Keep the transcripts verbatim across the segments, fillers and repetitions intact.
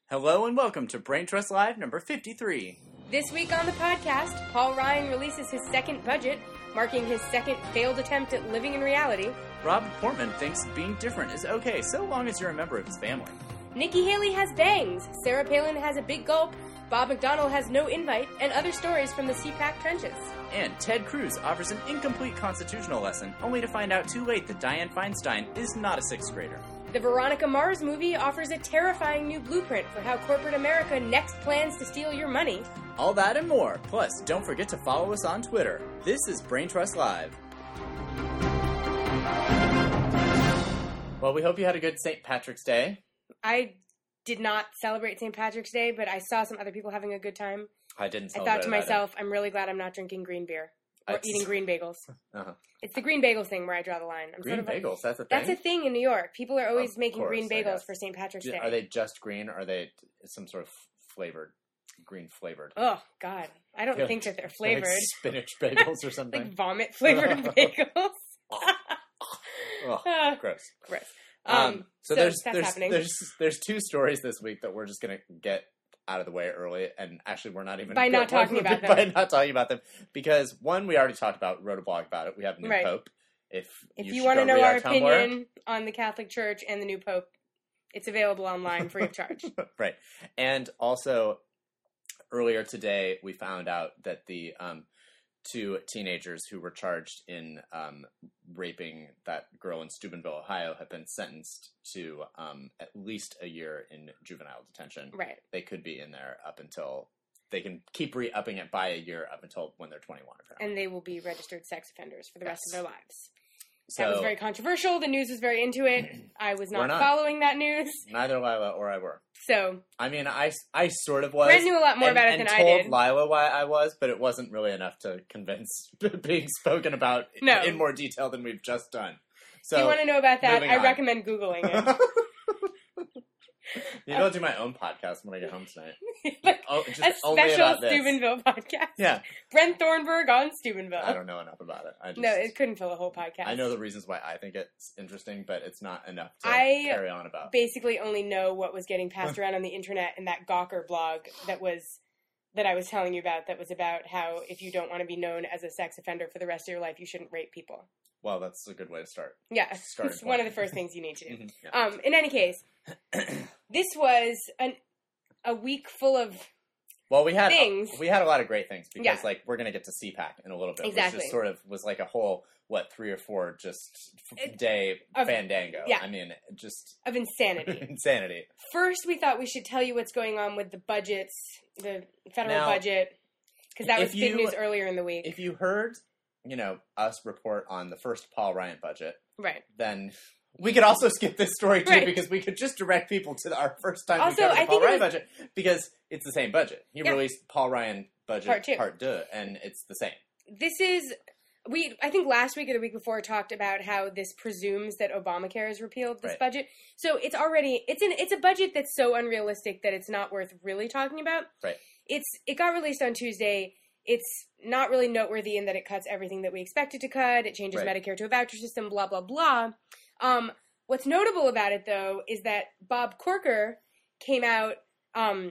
Hello and welcome to Brain Trust Live number fifty-three. This week on the podcast, Paul Ryan releases his second budget, marking his second failed attempt at living in reality. Rob Portman thinks being different is okay so long as you're a member of his family. Nikki Haley has bangs, Sarah Palin has a big gulp, Bob McDonnell has no invite, and other stories from the C PAC trenches. And Ted Cruz offers an incomplete constitutional lesson, only to find out too late that Dianne Feinstein is not a sixth grader. The Veronica Mars movie offers a terrifying new blueprint for how corporate America next plans to steal your money. All that and more. Plus, don't forget to follow us on Twitter. This is Brain Trust Live. Well, we hope you had a good Saint Patrick's Day. I did not celebrate Saint Patrick's Day, but I saw some other people having a good time. I didn't I celebrate thought to myself, I'm really glad I'm not drinking green beer. Or It's- eating green bagels. Uh-huh. It's the green bagels thing where I draw the line. I'm Green sort of like- bagels, that's a thing? That's a thing in New York. People are always Of making course, green I bagels guess. for Saint Patrick's Do- Day. Are they just green, or are they some sort of flavored, green flavored? Oh, God. I don't They're think that they're Like flavored. spinach bagels or something? Like vomit-flavored bagels. Ugh, Ah, gross. gross. Um, Um, so, so there's that's there's, happening. there's there's two stories this week that we're just gonna get out of the way early, and actually we're not even By not we're- talking about by them. not talking about them because one we already talked about, wrote a blog about it. We have a new Right. pope. If If you, you, should want to go know read our Tumblr. opinion on the Catholic Church and the new Pope, it's available online free of charge. Right. And also, earlier today, we found out that the um, two teenagers who were charged in um, raping that girl in Steubenville, Ohio, have been sentenced to um, at least a year in juvenile detention. Right. They could be in there up until... They can keep re-upping it by a year up until when they're twenty-one, apparently. And they will be registered sex offenders for the rest Yes. of their lives. So, That was very controversial. The news was very into it. I was We're not, not. following that news. neither Lila or I were. So, I mean, I, I sort of was. Brent knew a lot more and, about it and than I told did. Lila why I was, but it wasn't really enough to convince being spoken about No. in more detail than we've just done. So if you want to know about that, moving I on. recommend Googling it. Maybe I'll do my own podcast when I get home tonight. Like Oh, just a only special about this. Steubenville podcast. Yeah, Brent Thornburg on Steubenville. I don't know enough about it. I just, No, it couldn't fill a whole podcast. I know the reasons why I think it's interesting, but it's not enough to I carry on about. basically only know what was getting passed around on the internet in that Gawker blog that was that I was telling you about. That was about how if you don't want to be known as a sex offender for the rest of your life, you shouldn't rape people. Well, that's a good way to start. Yeah, Starting it's one point. of the first things you need to do. Mhm, yeah. Um, in any case, this was an a week full of Well, we had things. we had a lot of great things because, Yeah. like, we're gonna get to C PAC in a little bit, Exactly. which just sort of was like a whole what three or four just f- It- day of- fandango. yeah. I mean, just of insanity. insanity. First, we thought we should tell you what's going on with the budgets, the federal Now, budget, because that was if big you- news earlier in the week. If you heard, you know, us report on the first Paul Ryan budget, Right. then we could also skip this story too Right. because we could just direct people to the, our first time Also, we covered the I Paul think it Ryan was- budget because it's the same budget. He Yeah. released Paul Ryan budget Part two. two, and it's the same. This is we. I think last week or the week before talked about how this presumes that Obamacare is repealed. This Right. budget, so it's already it's an it's a budget that's so unrealistic that it's not worth really talking about. Right. It's it got released on Tuesday. It's not really noteworthy in that it cuts everything that we expected to cut. It changes Right. Medicare to a voucher system. Blah blah blah. Um, what's notable about it though is that Bob Corker came out um,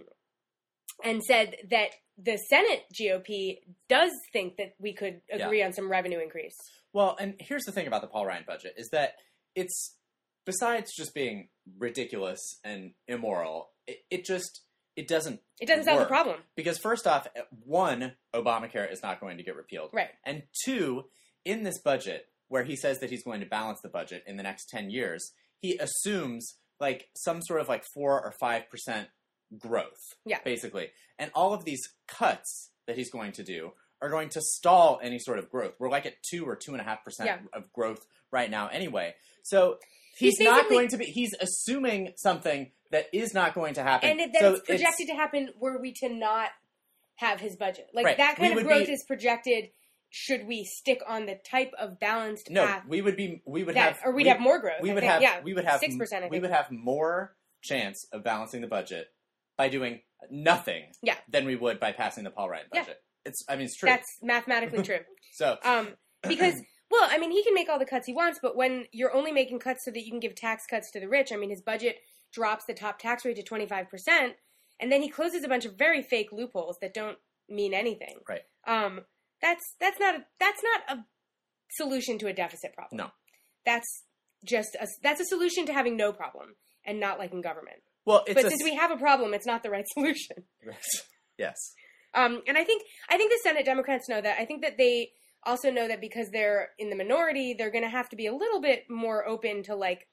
and said that the Senate G O P does think that we could agree on some revenue increase. Well, and here's the thing about the Paul Ryan budget is that it's, besides just being ridiculous and immoral, it, it just, it doesn't It doesn't solve the work. problem. Because first off, one, Obamacare is not going to get repealed. Right. And two, in this budget, where he says that he's going to balance the budget in the next ten years, he assumes like some sort of like four or five percent growth. Yeah. Basically. And all of these cuts that he's going to do are going to stall any sort of growth. We're like at two or two and a half percent Yeah. of growth right now anyway. So he's, He's not basically- going to be, he's assuming something that is not going to happen. And that So it's projected to happen were we to not have his budget. Like Right. that kind We of would growth be- is projected should we stick on the type of balanced No, path we would be, we would that, have, or we'd we- have more growth. We I would think. have, yeah, we would have, six percent. I think. we would have more chance of balancing the budget by doing nothing Yeah. than we would by passing the Paul Ryan Yeah. budget. It's, I mean, it's true. That's mathematically true. so, Um, because, well, I mean, he can make all the cuts he wants, but when you're only making cuts so that you can give tax cuts to the rich, I mean, his budget drops the top tax rate to twenty-five percent, and then he closes a bunch of very fake loopholes that don't mean anything. Right. Um, that's that's not a, that's not a solution to a deficit problem. No. That's just a, that's a solution to having no problem and not liking government. Well, it's but a, since we have a problem, it's not the right solution. yes. Um, and I think I think the Senate Democrats know that. I think that they also know that because they're in the minority, they're going to have to be a little bit more open to like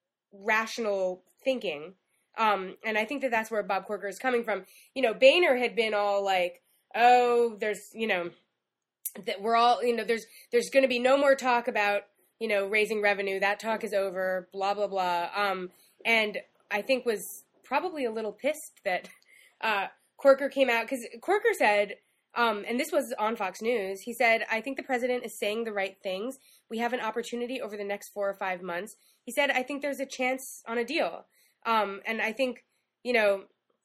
rational thinking. Um, and I think that that's where Bob Corker is coming from. You know, Boehner had been all like, "Oh, there's you know that we're all you know there's there's going to be no more talk about you know raising revenue. That talk is over. Blah blah blah." Um, and I think was probably a little pissed that uh, Corker came out because Corker said. Um, and this was on Fox News. He said, I think the president is saying the right things. We have an opportunity over the next four or five months. He said, I think there's a chance on a deal. Um, and I think, you know,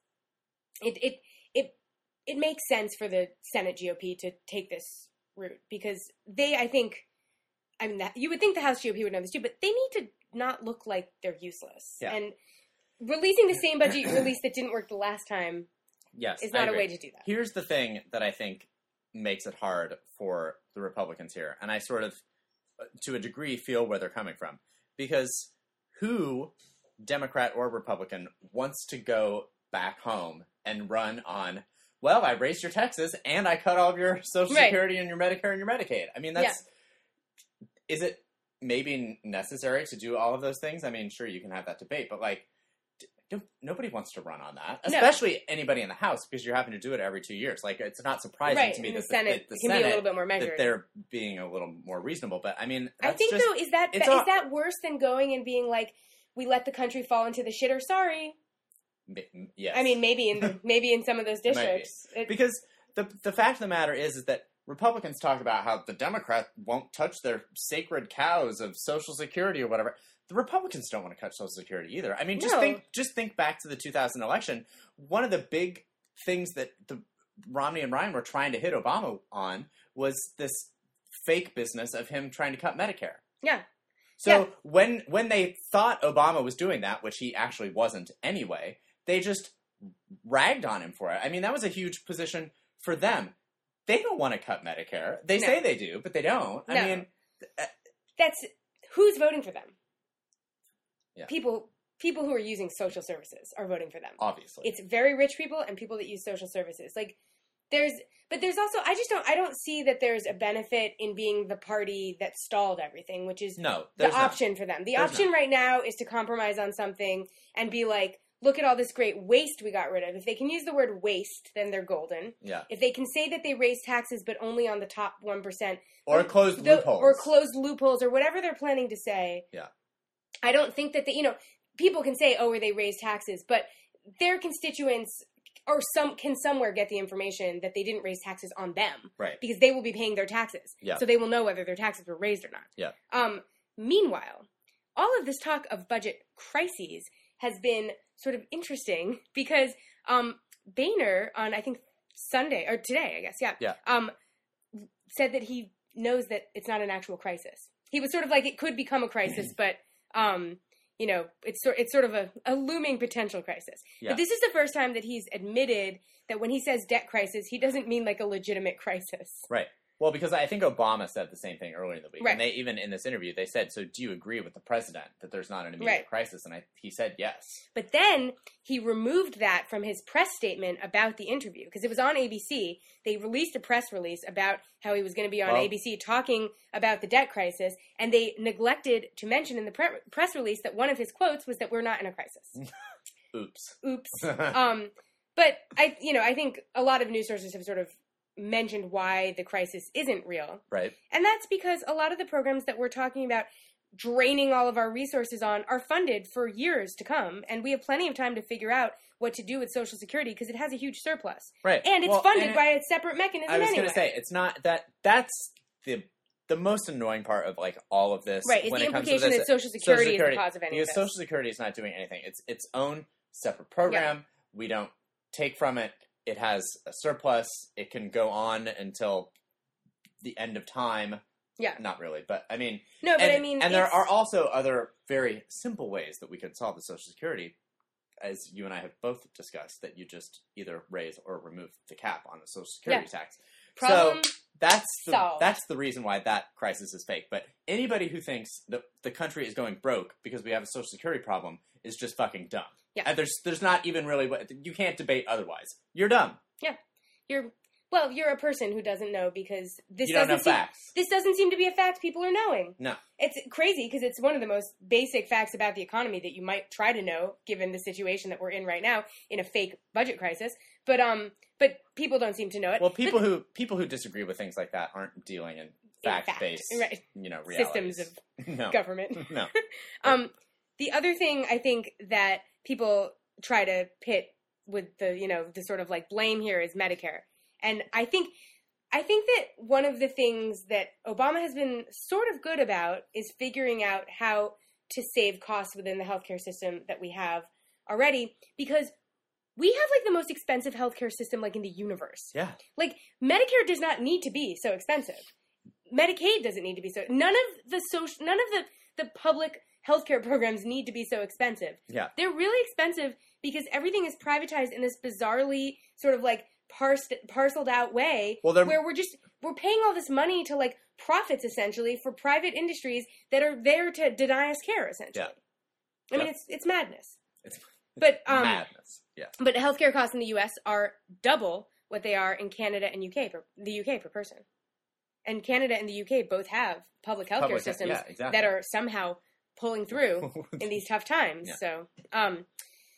it, it, it, it makes sense for the Senate G O P to take this route because they, I think, I mean, that, you would think the House G O P would know this too, but they need to not look like they're useless. Yeah. And releasing the same budget release that didn't work the last time Yes, is not a way to do that. Here's the thing that I think makes it hard for the Republicans here, and I sort of, to a degree, feel where they're coming from. Because who, Democrat or Republican, wants to go back home and run on, well, I raised your taxes and I cut all of your Social Right. Security and your Medicare and your Medicaid. I mean, that's... Yeah. Is it maybe necessary to do all of those things? I mean, sure, you can have that debate, but, like, nobody wants to run on that, especially no. anybody in the House, because you're having to do it every two years. Like, it's not surprising right. to me in that the Senate, the, the can Senate be a little bit more measured. that they're being a little more reasonable. But I mean, that's I think just, though, is that is all, that worse than going and being like, we let the country fall into the shitter? Sorry. Yes. I mean, maybe in the, maybe in some of those districts, it, because the the fact of the matter is, is that Republicans talk about how the Democrats won't touch their sacred cows of Social Security or whatever. The Republicans don't want to cut Social Security either. I mean, just no. think, just think back to the two thousand election. One of the big things that the Romney and Ryan were trying to hit Obama on was this fake business of him trying to cut Medicare. Yeah. So yeah. when when they thought Obama was doing that, which he actually wasn't anyway, they just ragged on him for it. I mean, that was a huge position for them. They don't want to cut Medicare. They no. say they do, but they don't. No. I mean, uh, that's who's voting for them. Yeah. People people who are using social services are voting for them. Obviously. It's very rich people and people that use social services. Like there's but there's also I just don't I don't see that there's a benefit in being the party that stalled everything, which is no, the not. option for them. The there's option not. right now is to compromise on something and be like, look at all this great waste we got rid of. If they can use the word waste, then they're golden. Yeah. If they can say that they raise taxes but only on the top one percent or closed the, loopholes. Or closed loopholes or whatever they're planning to say. Yeah. I don't think that they, you know, people can say, "Oh, they raise taxes," but their constituents or some can somewhere get the information that they didn't raise taxes on them, right? Because they will be paying their taxes, yeah. So they will know whether their taxes were raised or not. Yeah. Um. Meanwhile, all of this talk of budget crises has been sort of interesting because um, Boehner on I think Sunday or today, I guess, yeah, yeah, um, said that he knows that it's not an actual crisis. He was sort of like it could become a crisis, but. Um, you know, it's sort it's sort of a, a looming potential crisis. Yeah. But this is the first time that he's admitted that when he says debt crisis, he doesn't mean like a legitimate crisis. Right. Well, because I think Obama said the same thing earlier in the week. Right. And they even in this interview, they said, so do you agree with the president that there's not an immediate right. crisis? And I, he said yes. But then he removed that from his press statement about the interview because it was on A B C. They released a press release about how he was going to be on well, A B C talking about the debt crisis. And they neglected to mention in the pre- press release that one of his quotes was that we're not in a crisis. Oops. Oops. um, but I, you know, I think a lot of news sources have sort of mentioned why the crisis isn't real. Right. And that's because a lot of the programs that we're talking about draining all of our resources on are funded for years to come. And we have plenty of time to figure out what to do with Social Security because it has a huge surplus. Right. And it's well, funded and it, by a separate mechanism I was anyway. going to say, it's not that, that's the the most annoying part of like all of this. Right. It's when the it comes to implication this, that Social Security, Social Security is the cause of any because of this. Social Security is not doing anything. It's its own separate program. Yeah. We don't take from it. It has a surplus. It can go on until the end of time. Yeah. Not really, but I mean... No, but and, I mean... And there are also other very simple ways that we could solve the Social Security as you and I have both discussed, that you just either raise or remove the cap on the Social Security Yeah. tax. Problem so that's the, solved. that's the reason why that crisis is fake. But anybody who thinks that the country is going broke because we have a Social Security problem is just fucking dumb. Yeah. And there's there's not even really what you can't debate otherwise. You're dumb. You're well, you're a person who doesn't know because this You don't doesn't know seem, facts. this doesn't seem to be a fact people are knowing. No. It's crazy because it's one of the most basic facts about the economy that you might try to know given the situation that we're in right now in a fake budget crisis. But um but people don't seem to know it. Well, people But- who people who disagree with things like that aren't dealing in fact, fact-based, right. you know, realities. systems of no, government. no. Um, the other thing I think that people try to pit with the, you know, the sort of like blame here is Medicare. And I think, I think that one of the things that Obama has been sort of good about is figuring out how to save costs within the healthcare system that we have already, because we have like the most expensive healthcare system like in the universe. Yeah. Like Medicare does not need to be so expensive. Medicaid doesn't need to be so. None of the social, none of the, the public healthcare programs need to be so expensive. Yeah. They're really expensive because everything is privatized in this bizarrely sort of like parsed, parceled out way Well, they're- where we're just, we're paying all this money to like profits essentially for private industries that are there to deny us care essentially. Yeah. I mean, Yeah. it's, it's madness. It's But, um, madness. Yeah. but healthcare costs in the U S are double what they are in Canada and U K per the U K per person. And Canada and the U K both have public healthcare Public- systems yeah, exactly. that are somehow pulling through in these tough times. Yeah. So, um,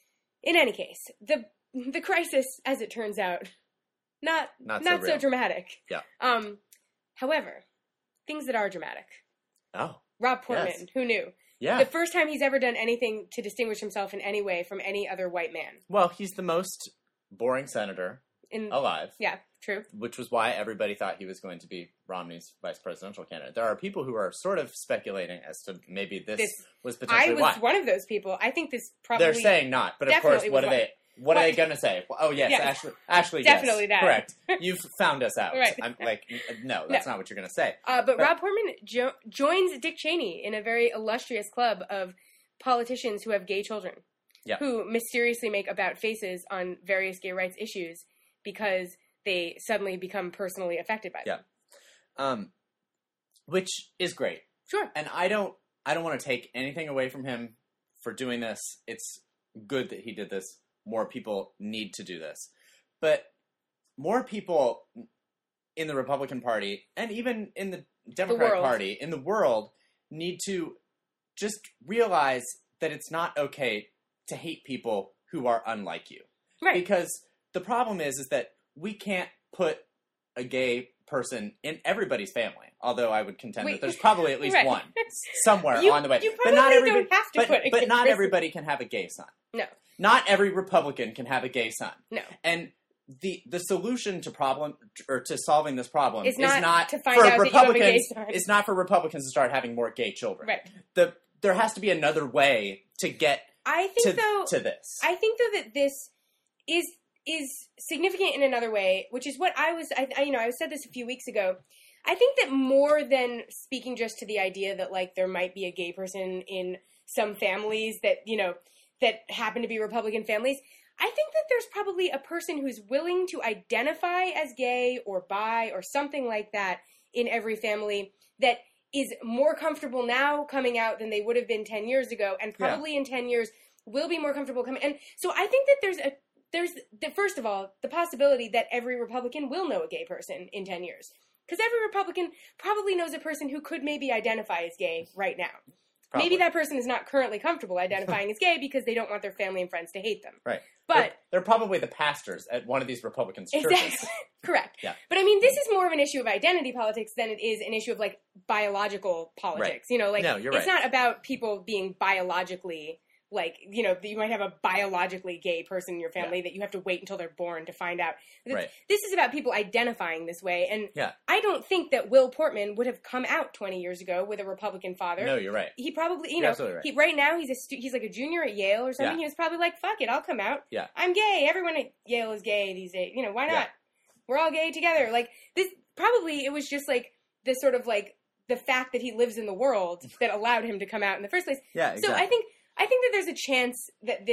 in any case, the the crisis, as it turns out, not Not not, so so, real. dramatic. Yeah. Um, however, things that are dramatic. Oh. Rob Portman, Yes. who knew? Yeah. The first time he's ever done anything to distinguish himself in any way from any other white man. Well, he's the most boring senator In alive, yeah, true. which was why everybody thought he was going to be Romney's vice presidential candidate. There are people who are sort of speculating as to maybe this, This- was I potentially was why. one of those people. I think this probably They're saying not, but of course, definitely what was are they? What are What- they going to say? Oh, yes, Yes. Ashley. Ashley, Definitely yes, that. correct. You've found us out. Right. I'm like, n- no, that's not what you're going to say. Uh, but But- Rob Portman jo- joins Dick Cheney in a very illustrious club of politicians who have gay children, Yeah. who mysteriously make about faces on various gay rights issues because they suddenly become personally affected by them. Yeah. Um, which is great, Sure. and I don't, I don't want to take anything away from him for doing this. It's good that he did this. More people need to do this, but more people in the Republican Party and even in the Democratic world. Party in the world need to just realize that it's not okay to hate people who are unlike you. Right. Because the problem is, is that we can't put a gay person in everybody's family. Although I would contend Wait. that there's probably at least Right. one somewhere You- on the way. you but not probably everybody, don't have to but, put a but gay not person. everybody can have a gay son. No. Not every Republican can have a gay son. No. And the the solution to problem or to solving this problem It's is not not to find for out that you have a gay Republicans. son. It's not for Republicans to start having more gay children. Right. The there has to be another way to get I think to, though to this. I think though that this is is significant in another way, which is what I was. I, I you know I said this a few weeks ago. I think that more than speaking just to the idea that like there might be a gay person in some families that you know that happen to be Republican families, I think that there's probably a person who's willing to identify as gay or bi or something like that in every family that is more comfortable now coming out than they would have been ten years ago, and probably in ten years will be more comfortable coming. And so I think that there's a there's the, first of all the possibility that every Republican will know a gay person in ten years, because every Republican probably knows a person who could maybe identify as gay right now. Probably. Maybe that person is not currently comfortable identifying as gay because they don't want their family and friends to hate them. Right. But they're, they're probably the pastors at one of these Republican churches. exactly correct. Yeah. But I mean, this is more of an issue of identity politics than it is an issue of like biological politics. Right. You know, like No, you're it's right. not about people being biologically like you know you might have a biologically gay person in your family Yeah. that you have to wait until they're born to find out. This, Right. this is about people identifying this way, and Yeah. I don't think that Will Portman would have come out twenty years ago with a Republican father. No, you're right. He probably, you You're know, absolutely right. he right now he's a stu- he's like a junior at Yale or something. Yeah. He was probably like, "Fuck it, I'll come out. Yeah. I'm gay. Everyone at Yale is gay these days. You know, why not? Yeah. We're all gay together." Like this, probably it was just like this sort of like the fact that he lives in the world that allowed him to come out in the first place. Yeah, exactly. So I think I think that there's a chance that this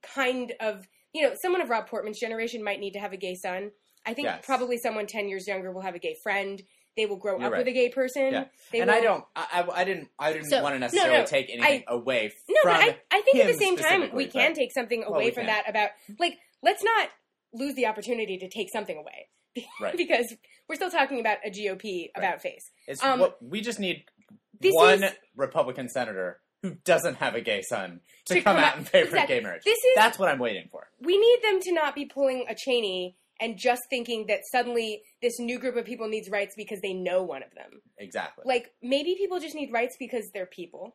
kind of, you know, someone of Rob Portman's generation might need to have a gay son. I think Yes. probably someone ten years younger will have a gay friend. They will grow You're up right. with a gay person. Yeah. They and will, I don't, I, I, I didn't, I didn't So, want to no, necessarily no, take anything I- away No, from but I, I think at him the same time we specifically, can but- take something Well, away we from can. that about, like, let's not lose the opportunity to take something away. Right. Because we're still talking about a G O P Right. about face. It's Um, what we just need this one is- Republican senator who doesn't have a gay son to, To come, come out out- in favor exactly. of gay marriage. This is- That's what I'm waiting for. We need them to not be pulling a Cheney and just thinking that suddenly this new group of people needs rights because they know one of them. Exactly. Like, maybe people just need rights because they're people.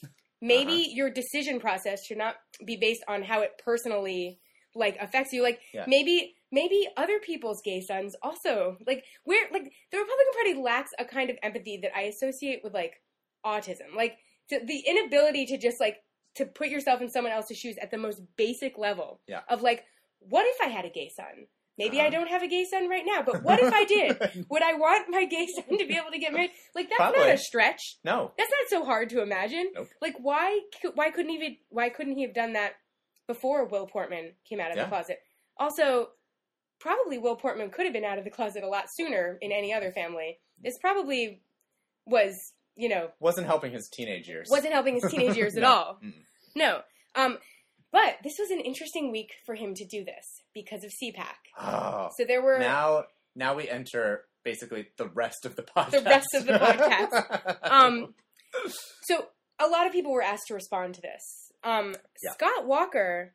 Maybe Uh-huh. your decision process should not be based on how it personally, like, affects you. Like, Yeah. maybe maybe other people's gay sons also, like, we're, like, the Republican Party lacks a kind of empathy that I associate with, like, autism. Like, to, the inability to just, like, to put yourself in someone else's shoes at the most basic level Yeah. of, like, what if I had a gay son? Maybe I Uh-huh. don't have a gay son right now, but what if I did? Would I want my gay son to be able to get married? Like, that's Probably. not a stretch. No. That's not so hard to imagine. Nope. Like, why cou- why couldn't he why couldn't he have done that before Will Portman came out of Yeah. the closet? Also, probably Will Portman could have been out of the closet a lot sooner in any other family. This probably was, you know, Wasn't helping his teenage years. wasn't helping his teenage years at No. all. Mm-mm. No. Um, but this was an interesting week for him to do this because of C PAC. Oh. So there were Now, now we enter basically the rest of the podcast. The rest of the podcast. Um, so a lot of people were asked to respond to this. Um, Yeah. Scott Walker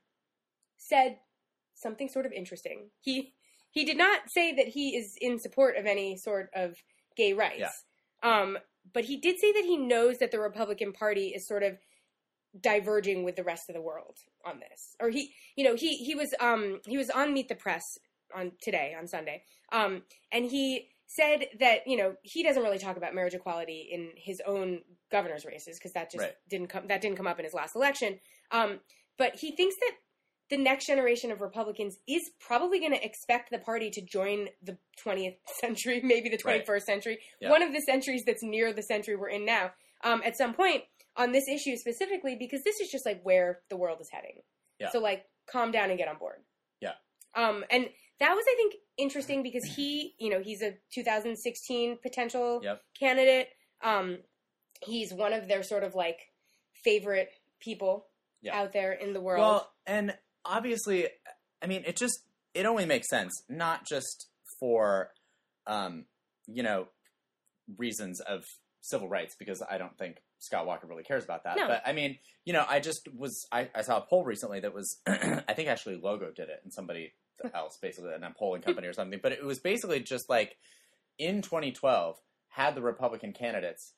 said something sort of interesting. He he did not say that he is in support of any sort of gay rights. Yeah. Um, but he did say that he knows that the Republican Party is sort of diverging with the rest of the world on this. Or he, you know, he he was um he was on Meet the Press on today on Sunday. Um, and he said that, you know, he doesn't really talk about marriage equality in his own governor's races because that just Right. didn't come that didn't come up in his last election. Um, but he thinks that the next generation of Republicans is probably going to expect the party to join the twentieth century, maybe the twenty-first century, Yeah. one of the centuries that's near the century we're in now, um, at some point on this issue specifically, because this is just like where the world is heading. Yeah. So like, calm down and get on board. Yeah. Um, and that was, I think, interesting because he, you know, he's a two thousand sixteen potential Yep. candidate. Um, he's one of their sort of like favorite people Yeah. out there in the world. Well, and obviously, I mean, it just, it only makes sense, not just for, um, you know, reasons of civil rights, because I don't think Scott Walker really cares about that. No. But, I mean, you know, I just was, I, I saw a poll recently that was, I think actually Logo did it, and somebody else, basically, and a polling company or something, but it was basically just like, in twenty twelve, had the Republican candidates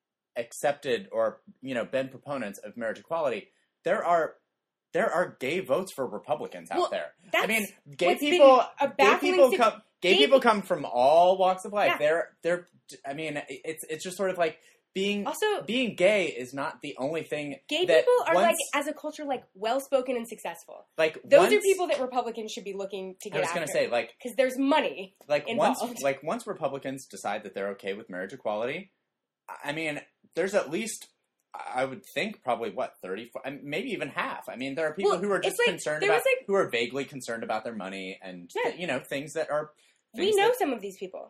accepted or, you know, been proponents of marriage equality, there are there are gay votes for Republicans out Well, there. that's I mean, gay what's people, been a gay baffling people sit- come, gay, gay people pe- come from all walks of life. Yeah. They're they're. I mean, it's it's just sort of like being Also- being gay is not the only thing. Gay that people are once, like, as a culture, like well-spoken and successful. like Those once, are people that Republicans should be looking to get I was after. going to say like because there's money. like involved. once like once Republicans decide that they're okay with marriage equality, I mean, there's at least. I would think probably what thirty, maybe even half. I mean, there are people Well, who are it's just like- concerned there about, was, like- who are vaguely concerned about their money and Yeah. you know things that are. We things know that- some of these people,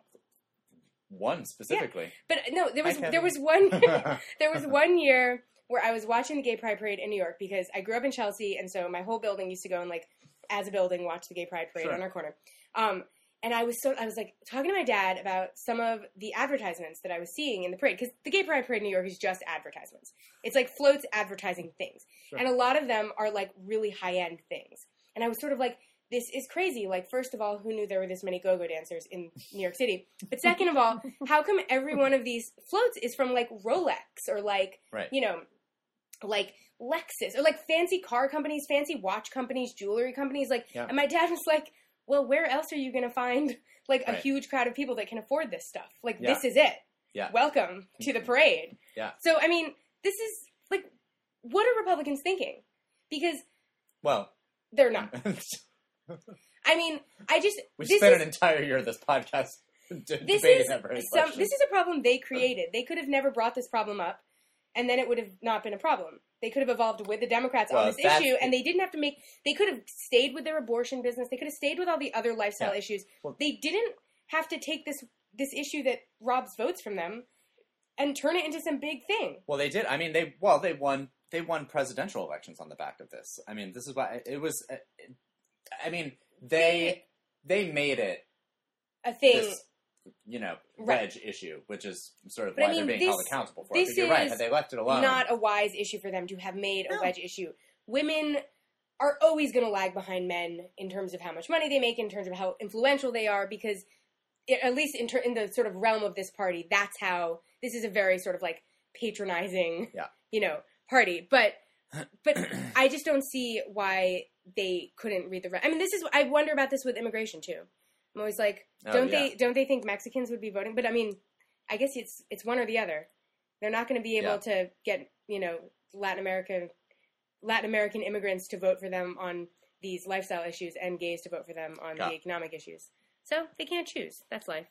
one specifically. but no, there was Hi, Kevin. there was one there was one year where I was watching the Gay Pride Parade in New York because I grew up in Chelsea, and so my whole building used to go and like as a building watch the Gay Pride Parade Sure. on our corner. Um, and I was so I was like talking to my dad about some of the advertisements that I was seeing in the parade because the Gay Pride Parade in New York is just advertisements. It's like floats advertising things, Sure. and a lot of them are like really high end things. And I was sort of like, this is crazy. Like, first of all, who knew there were this many go-go dancers in New York City? But second of all, how come every one of these floats is from like Rolex or like Right. you know, like Lexus or like fancy car companies, fancy watch companies, jewelry companies? Like, Yeah. and my dad was like, well, where else are you going to find like a Right. huge crowd of people that can afford this stuff? Like, Yeah. this is it. Yeah. Welcome to the parade. Yeah. So, I mean, this is like, what are Republicans thinking? Because Well, they're not. I mean, I just we this spent is, an entire year of this podcast d- this debating is that very some question. this is a problem they created. They could have never brought this problem up, and then it would have not been a problem. They could have evolved with the Democrats Well, on this that's- issue, and they didn't have to make. They could have stayed with their abortion business. They could have stayed with all the other lifestyle Yeah. issues. Well- they didn't have to take this this issue that robs votes from them and turn it into some big thing. Well, they did. I mean, they well, they won. They won presidential elections on the back of this. I mean, this is why it was. uh, I mean, they they made it A thing. this, you know, Right. wedge issue, which is sort of But I why mean, they're being held this- accountable for it. this But you're right. is Had they left it alone, Not a wise issue for them to have made a No. wedge issue. Women are always going to lag behind men in terms of how much money they make, in terms of how influential they are, because it, at least in, ter- in the sort of realm of this party, that's how this is a very sort of like patronizing, Yeah. you know, party. But but I just don't see why they couldn't read the. Re- I mean, this is I wonder about this with immigration too. I'm always like, Oh, don't yeah. they don't they think Mexicans would be voting? But I mean, I guess it's it's one or the other. They're not going to be able Yeah. to get, you know, Latin American Latin American immigrants to vote for them on these lifestyle issues and gays to vote for them on Yeah. the economic issues. So they can't choose. That's life.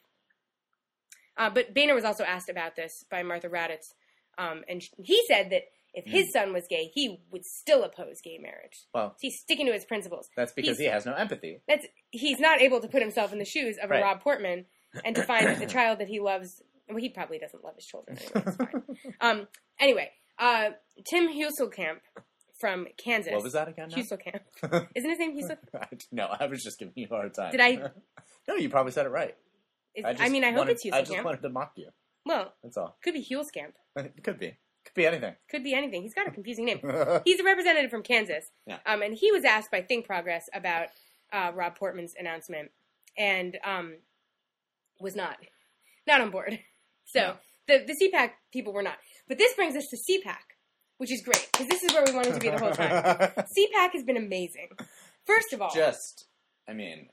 Uh, but Boehner was also asked about this by Martha Raddatz, um, and sh- he said that if his son was gay, he would still oppose gay marriage. Well, So he's sticking to his principles. that's because he's- he has no empathy. That's he's not able to put himself in the shoes of a Right. Rob Portman and to find that the child that he loves. Well, he probably doesn't love his children anyway. It's fine. Um, anyway, uh, Tim Huselkamp from Kansas. What was that again? now? Huselkamp. Isn't his name Huselkamp? No, I was just giving you a hard time. Did I- No, you probably said it right. Is- I, I, just mean, I hope wanted, it's I just Huselkamp. wanted to mock you. Well, That's all. could be Hulskamp. It could be. Could be anything. Could be anything. He's got a confusing name. He's a representative from Kansas. Yeah. Um, and he was asked by Think Progress about uh, Rob Portman's announcement and um, was not not on board. So No. the, the C PAC people were not. But this brings us to C PAC, which is great because this is where we wanted to be the whole time. C PAC has been amazing. First of all, Just, I mean,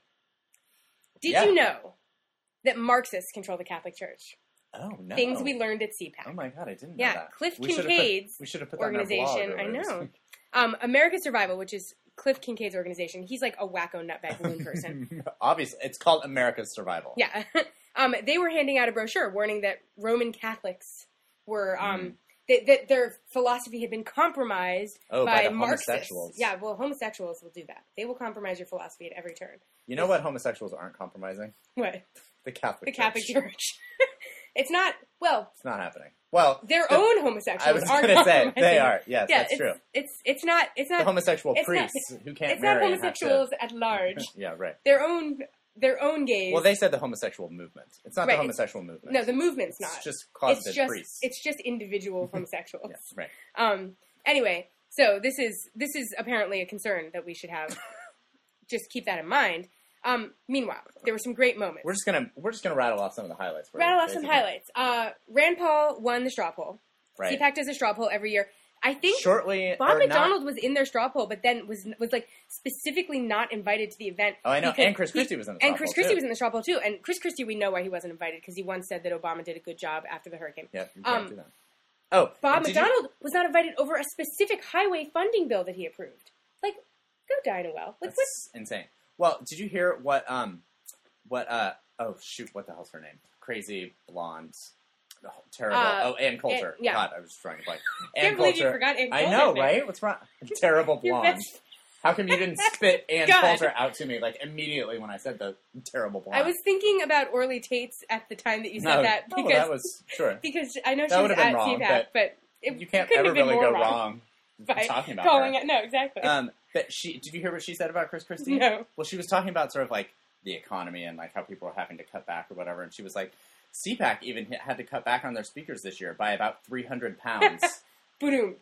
did yeah. you know that Marxists control the Catholic Church? oh no. Things we learned at C PAC. Oh my god, I didn't know Yeah, that. Cliff We should've put- Kincaid's we should have put that on our blog organization. I earlier this know. week. Um, America Survival, which is Cliff Kincaid's organization. He's like a wacko nutbag balloon person. Obviously, it's called America's Survival. Yeah. um, they were handing out a brochure warning that Roman Catholics were, um, Mm. that, that their philosophy had been compromised Oh, by by, the Marxists. homosexuals. Yeah, well, homosexuals will do that. They will compromise your philosophy at every turn. You know what homosexuals aren't compromising? What? The Catholic The Church. Catholic Church. It's not, well, It's not happening. Well, their the- own homosexuals I was aren't going to say, compromising. they are. Yes, Yeah, that's it's, true. It's, it's not, it's The not, homosexual it's not- priests who can't it's not marry and have to- homosexuals at large. Yeah, right. Their own, their own gays. Well, they said the homosexual movement. It's not Right, the it's- homosexual movement. No, the movement's it's not. just closeted it's just priests. it's just individual homosexuals. Yeah, right. Um. Anyway, so this is this is apparently a concern that we should have. Just keep that in mind. Um. Meanwhile, there were some great moments. We're just gonna we're just gonna rattle off some of the highlights. for you, Rattle off some basically. highlights. Uh, Rand Paul won the straw poll. Right. C PAC does a straw poll every year. I think Shortly, Bob or McDonald Not, was in their straw poll, but then was was like specifically not invited to the event. oh, I know. because And Chris he- Christie was in the And top Chris poll, Christie too. was in the straw poll too. And Chris Christie, we know why he wasn't invited because he once said that Obama did a good job after the hurricane. Yeah, you can't Um, do that. Oh, Bob and did you- McDonald was not invited over a specific highway funding bill that he approved. Like, go Dinah Well. Like, That's what? insane. Well, did you hear what? Um, what? Uh, oh shoot, what the hell's her name? Crazy blonde, oh, terrible. Uh, oh, Ann Coulter. Ann- yeah. God, I was trying to blank. Can't Ann believe you Coulter. forgot Ann I Coulter, know, man. right? What's wrong? Terrible Your blonde. best- How come you didn't spit Ann God. Coulter out to me like immediately when I said the terrible blonde? I was thinking about Orly Tates at the time that you said no, that no, because that was sure. because I know That she would was have been at wrong, C PAC, but, it, You can't it couldn't ever have been really more go wrong, wrong by talking about calling her. it. No, exactly. Um, but she did you hear what she said about Chris Christie? No. Well, she was talking about sort of like the economy and like how people are having to cut back or whatever, and she was like, C PAC even hit- had to cut back on their speakers this year by about three hundred pounds. Boom.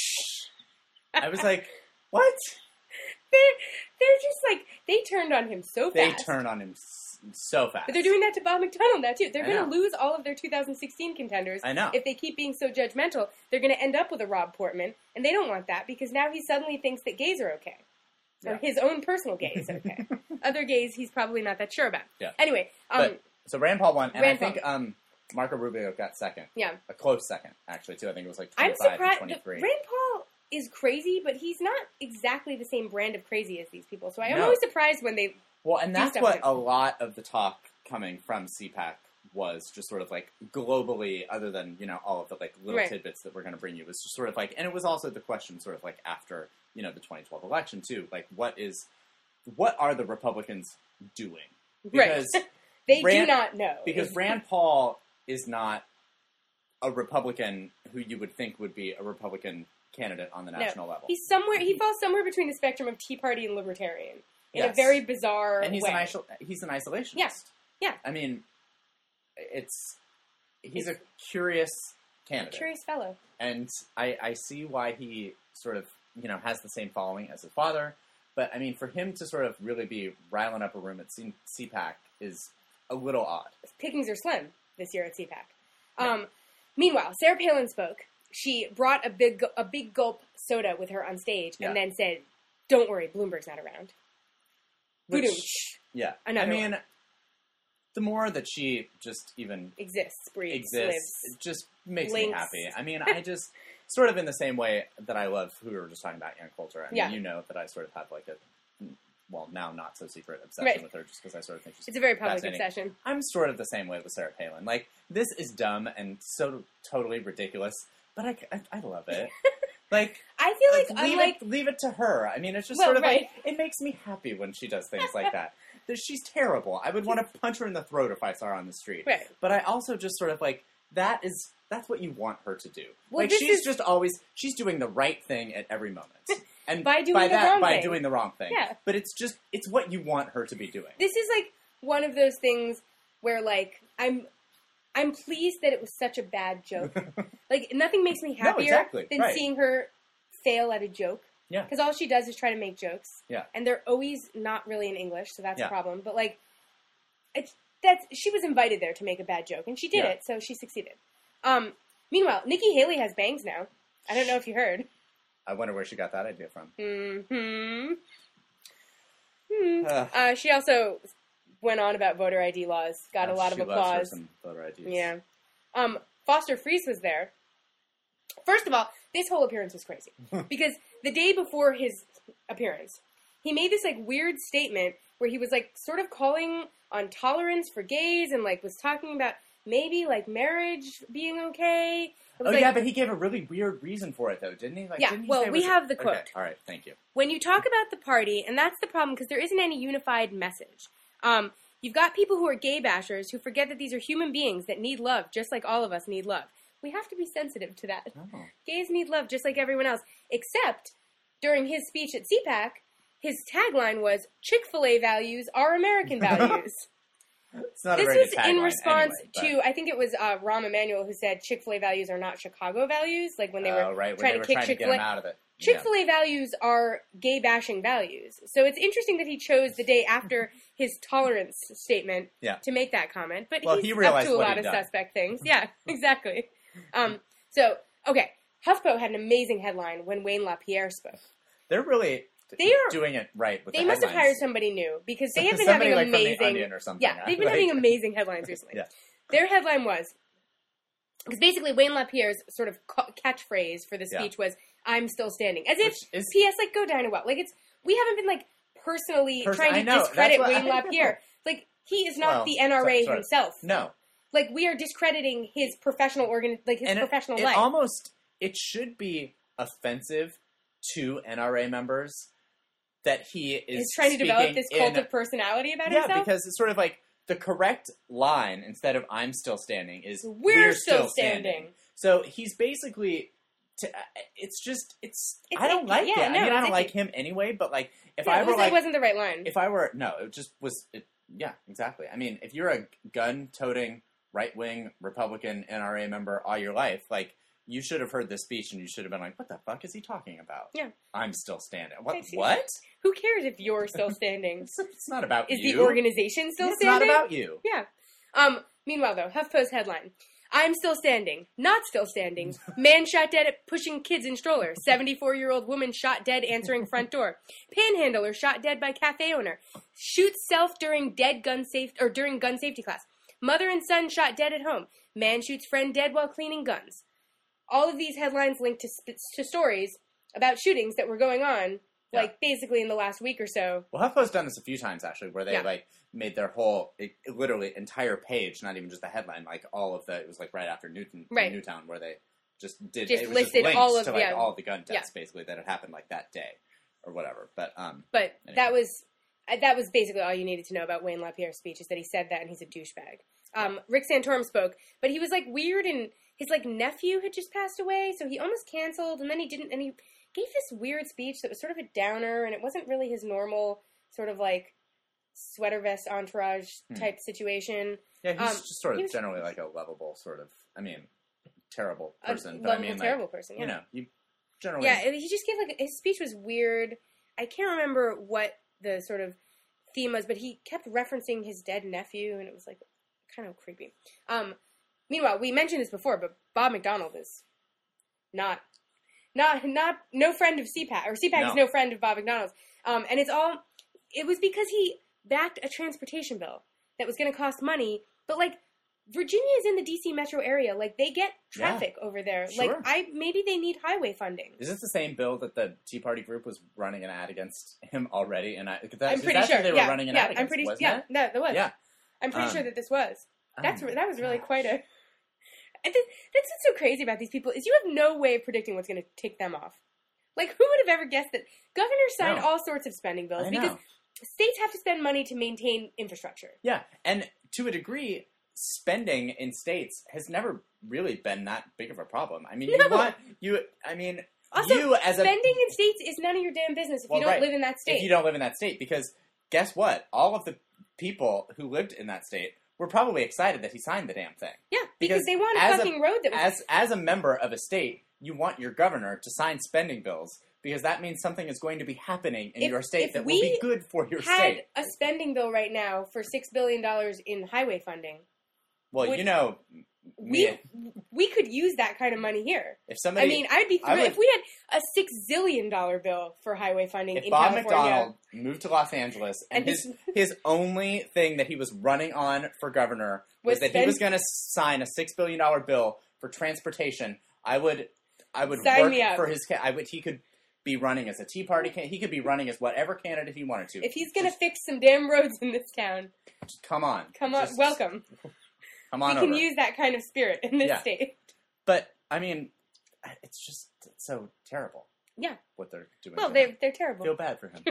I was like, what? They're, they're just like, they turned on him so They fast. turn on him s- so fast. But they're doing that to Bob McDonald now, too. They're I going know. to lose all of their two thousand sixteen contenders. I know. If they keep being so judgmental, they're going to end up with a Rob Portman, and they don't want that because now he suddenly thinks that gays are okay. Or Yeah. his own personal gay is okay. Other gays, he's probably not that sure about. Yeah. Anyway, um, But, so Rand Paul won, and Rand I think um, Marco Rubio got second. yeah. A close second, actually, too. I think it was like I'm twenty-five surprised. to the- twenty-three. Rand Paul is crazy, but he's not exactly the same brand of crazy as these people. So I am No. always surprised when they... Well, and do that's stuff what like- a lot of the talk coming from C PAC was just sort of like globally, other than, you know, all of the like little Right. tidbits that we're going to bring you, was just sort of like, and it was also the question sort of like after, you know, the twenty twelve election too, like what is, what are the Republicans doing? Because right. they Rand, do not know. because Rand Paul is not a Republican who you would think would be a Republican candidate on the national no. level. He's somewhere, he falls somewhere between the spectrum of Tea Party and Libertarian in Yes. a very bizarre and he's way. an isol- he's an isolationist. Yeah. Yeah. I mean, it's he's a curious candidate. Curious fellow. And I, I see why he sort of, you know, has the same following as his father. But, I mean, for him to sort of really be riling up a room at C- CPAC is a little odd. Pickings are slim this year at CPAC. Um, meanwhile, Sarah Palin spoke. She brought a big a big gulp soda with her on stage Yeah. and then said, "Don't worry, Bloomberg's not around." Which, Boodooch. yeah. Another I mean, one. the more that she just even Exists, breathes, exists, lives. it just makes Links. me happy. I mean, I just, sort of in the same way that I love who we were just talking about, Ann Coulter. I mean, Yeah. you know that I sort of have like a, well, now not so secret obsession Right. with her just because I sort of think she's It's a very public fascinating. obsession. I'm sort of the same way with Sarah Palin. Like, this is dumb and so totally ridiculous, but I, I, I love it. Like, I feel like, leave, unlike... it, leave it to her. I mean, it's just Well, sort of right. like, it makes me happy when she does things like that. That she's terrible. I would want to punch her in the throat if I saw her on the street. Right. But I also just sort of like, that is, that's what you want her to do. Well, like, this she's is- just always, she's doing the right thing at every moment. And By doing by the that, wrong by thing. doing the wrong thing. Yeah. But it's just, it's what you want her to be doing. This is like one of those things where, like, I'm... I'm pleased that it was such a bad joke. Like, nothing makes me No, happier exactly. than Right. seeing her fail at a joke. Yeah. Because all she does is try to make jokes. Yeah. And they're always not really in English, so that's Yeah. a problem. But, like, it's, that's, she was invited there to make a bad joke, and she did Yeah. it, so she succeeded. Um, meanwhile, Nikki Haley has bangs now. I don't know if you heard. I wonder where she got that idea from. Mm-hmm. Hmm. Ugh. Uh, she also went on about voter I D laws, got a Uh, lot of she loves her applause. some voter I Ds. Yeah. Um, Foster Friess was there. First of all, this whole appearance was crazy. Because the day before his appearance, he made this, like, weird statement where he was, like, sort of calling on tolerance for gays and, like, was talking about maybe, like, marriage being okay. It Oh, was like, yeah, but he gave a really weird reason for it, though, didn't he? Like, Yeah, didn't he well, say it we was- have the Okay, quote. all right, thank you. when you talk about the party, and that's the problem, because there isn't any unified message. Um, you've got people who are gay bashers who forget that these are human beings that need love, just like all of us need love. We have to be sensitive to that. Oh. Gays need love just like everyone else. Except, during his speech at CPAC, his tagline was, Chick-fil-A values are American values. It's not a This very was good in tagline response anyway, to, I think it was uh, Rahm Emanuel who said Chick-fil-A values are not Chicago values, like when they were oh, right, when trying they to were kick trying to get Chick-fil-A. him out of it. Chick-fil-A values are gay-bashing values. So it's interesting that he chose the day after his tolerance statement Yeah. to make that comment. But Well, he's he up realized to a what lot he'd of done. suspect things. Yeah, exactly. Um, so, okay. HuffPo had an amazing headline when Wayne LaPierre spoke. They're really They are- doing it right with They the must have headlines. hired somebody new because they have been Somebody, having like, from The amazing... Onion or something. Yeah, they've been Like- having amazing headlines recently. Yeah. Their headline was... Because basically Wayne LaPierre's sort of ca- catchphrase for the Yeah. speech was, I'm still standing. As if, Which is- P S, like, go dine a well. Like, it's... We haven't been, like, personally Pers- trying I to know, discredit that's what Wayne I know. LaPierre. Like, he is not Well, the N R A so- sort of. himself. No. Like, we are discrediting his professional organ... Like, his And it- professional it life. almost, it should be offensive to N R A members that he is He's trying to develop speaking this cult in- of personality about Yeah, himself. because it's sort of like the correct line instead of "I'm still standing" is We're still standing." So he's basically, to, uh, it's just it's. It's I don't icky. like Yeah, it. no, I mean, I it's don't like icky. him anyway. But like, if Yeah, I it, were was, like, it wasn't the right line. if I were no, it just was. It, yeah, exactly. I mean, if you're a gun-toting right-wing Republican N R A member all your life, like. You should have heard this speech, and you should have been like, "What the fuck is he talking about?" Yeah. I'm still standing. What? Excuse- What? Who cares if you're still standing? It's, it's not about Is you. the organization still It's standing? not about you. Yeah. Um, meanwhile, though, HuffPo's headline. I'm still standing. Not still standing. Man shot dead at pushing kids in stroller. seventy-four-year-old woman shot dead answering front door. Panhandler shot dead by cafe owner. Shoots self during dead gun safe or during gun safety class. Mother and son shot dead at home. Man shoots friend dead while cleaning guns. All of these headlines link to, to stories about shootings that were going on Yeah. like basically in the last week or so. Well, HuffPost done this a few times actually, where they Yeah. like made their whole it, it literally entire page, not even just the headline, like all of the. It was like right after Newton, Right. Newtown, where they just did Just it was listed just all links of- to like yeah. all of the gun deaths Yeah. basically that had happened like that day or whatever. But um, But Anyway. that was uh, that was basically all you needed to know about Wayne LaPierre's speech, is that he said that and he's a douchebag. Um, Rick Santorum spoke, but he was like weird, and his like nephew had just passed away, so he almost canceled, and then he didn't, and he gave this weird speech that was sort of a downer, and it wasn't really his normal sort of like sweater vest entourage Hmm. type situation. yeah, he's Um, just sort he of was- generally like a lovable sort of. I mean, terrible A person, but I lovable, mean, like, terrible person. Yeah. you know, you generally Yeah, he just gave like his speech was weird. I can't remember what the sort of theme was, but he kept referencing his dead nephew, and it was like kind of creepy. Um, meanwhile, we mentioned this before, but Bob McDonald is not, not, not no friend of C PAC, or C PAC is No. no friend of Bob McDonald's. Um, and it's all it was because he backed a transportation bill that was going to cost money, but like. Virginia is in the D C metro area. Like, they get traffic over there. Sure. Like, I maybe they need highway funding. Is this the same bill that the Tea Party group was running an ad against him already? And I, that, I'm pretty that's sure who they were yeah, running an yeah, ad against, I'm pretty wasn't yeah, it? no, that was. Yeah. I'm pretty Um, sure that this was. That's Oh re- my that was really gosh. quite a. And th- that's what's so crazy about these people is you have no way of predicting what's going to tick them off. Like, who would have ever guessed that governors sign No. all sorts of spending bills I because know. states have to spend money to maintain infrastructure. Yeah, and to a degree, spending in states has never really been that big of a problem. I mean, you No. want you. I mean, Also, you as a spending in states is none of your damn business if Well, you don't right. live in that state. if you don't live in that state, because guess what? All of the people who lived in that state were probably excited that he signed the damn thing. yeah, because, because they want a as a- fucking road that was As as a member of a state, you want your governor to sign spending bills because that means something is going to be happening in If- your state if that we will be good for your had state. a spending bill right now for six billion dollars in highway funding. Well, would- you know, We me, we could use that kind of money here. if somebody, I mean, I'd be I thrilled would- if we had a six zillion dollar bill for highway funding if in Bob California. McDonald moved to Los Angeles and, And his his- his only thing that he was running on for governor was, Was that he spend- was going to sign a six billion dollar bill for transportation, I would I would Sign work me up. for his. ca- I would he could be running as a Tea Party candidate. He could be running as whatever candidate he wanted to. If he's gonna Just- fix some damn roads in this town, just come on, come on, Just welcome. come on We can over. use that kind of spirit in this Yeah. state. But I mean, it's just it's so terrible. Yeah. what they're doing. Well, to they're him. they're terrible. feel bad for him.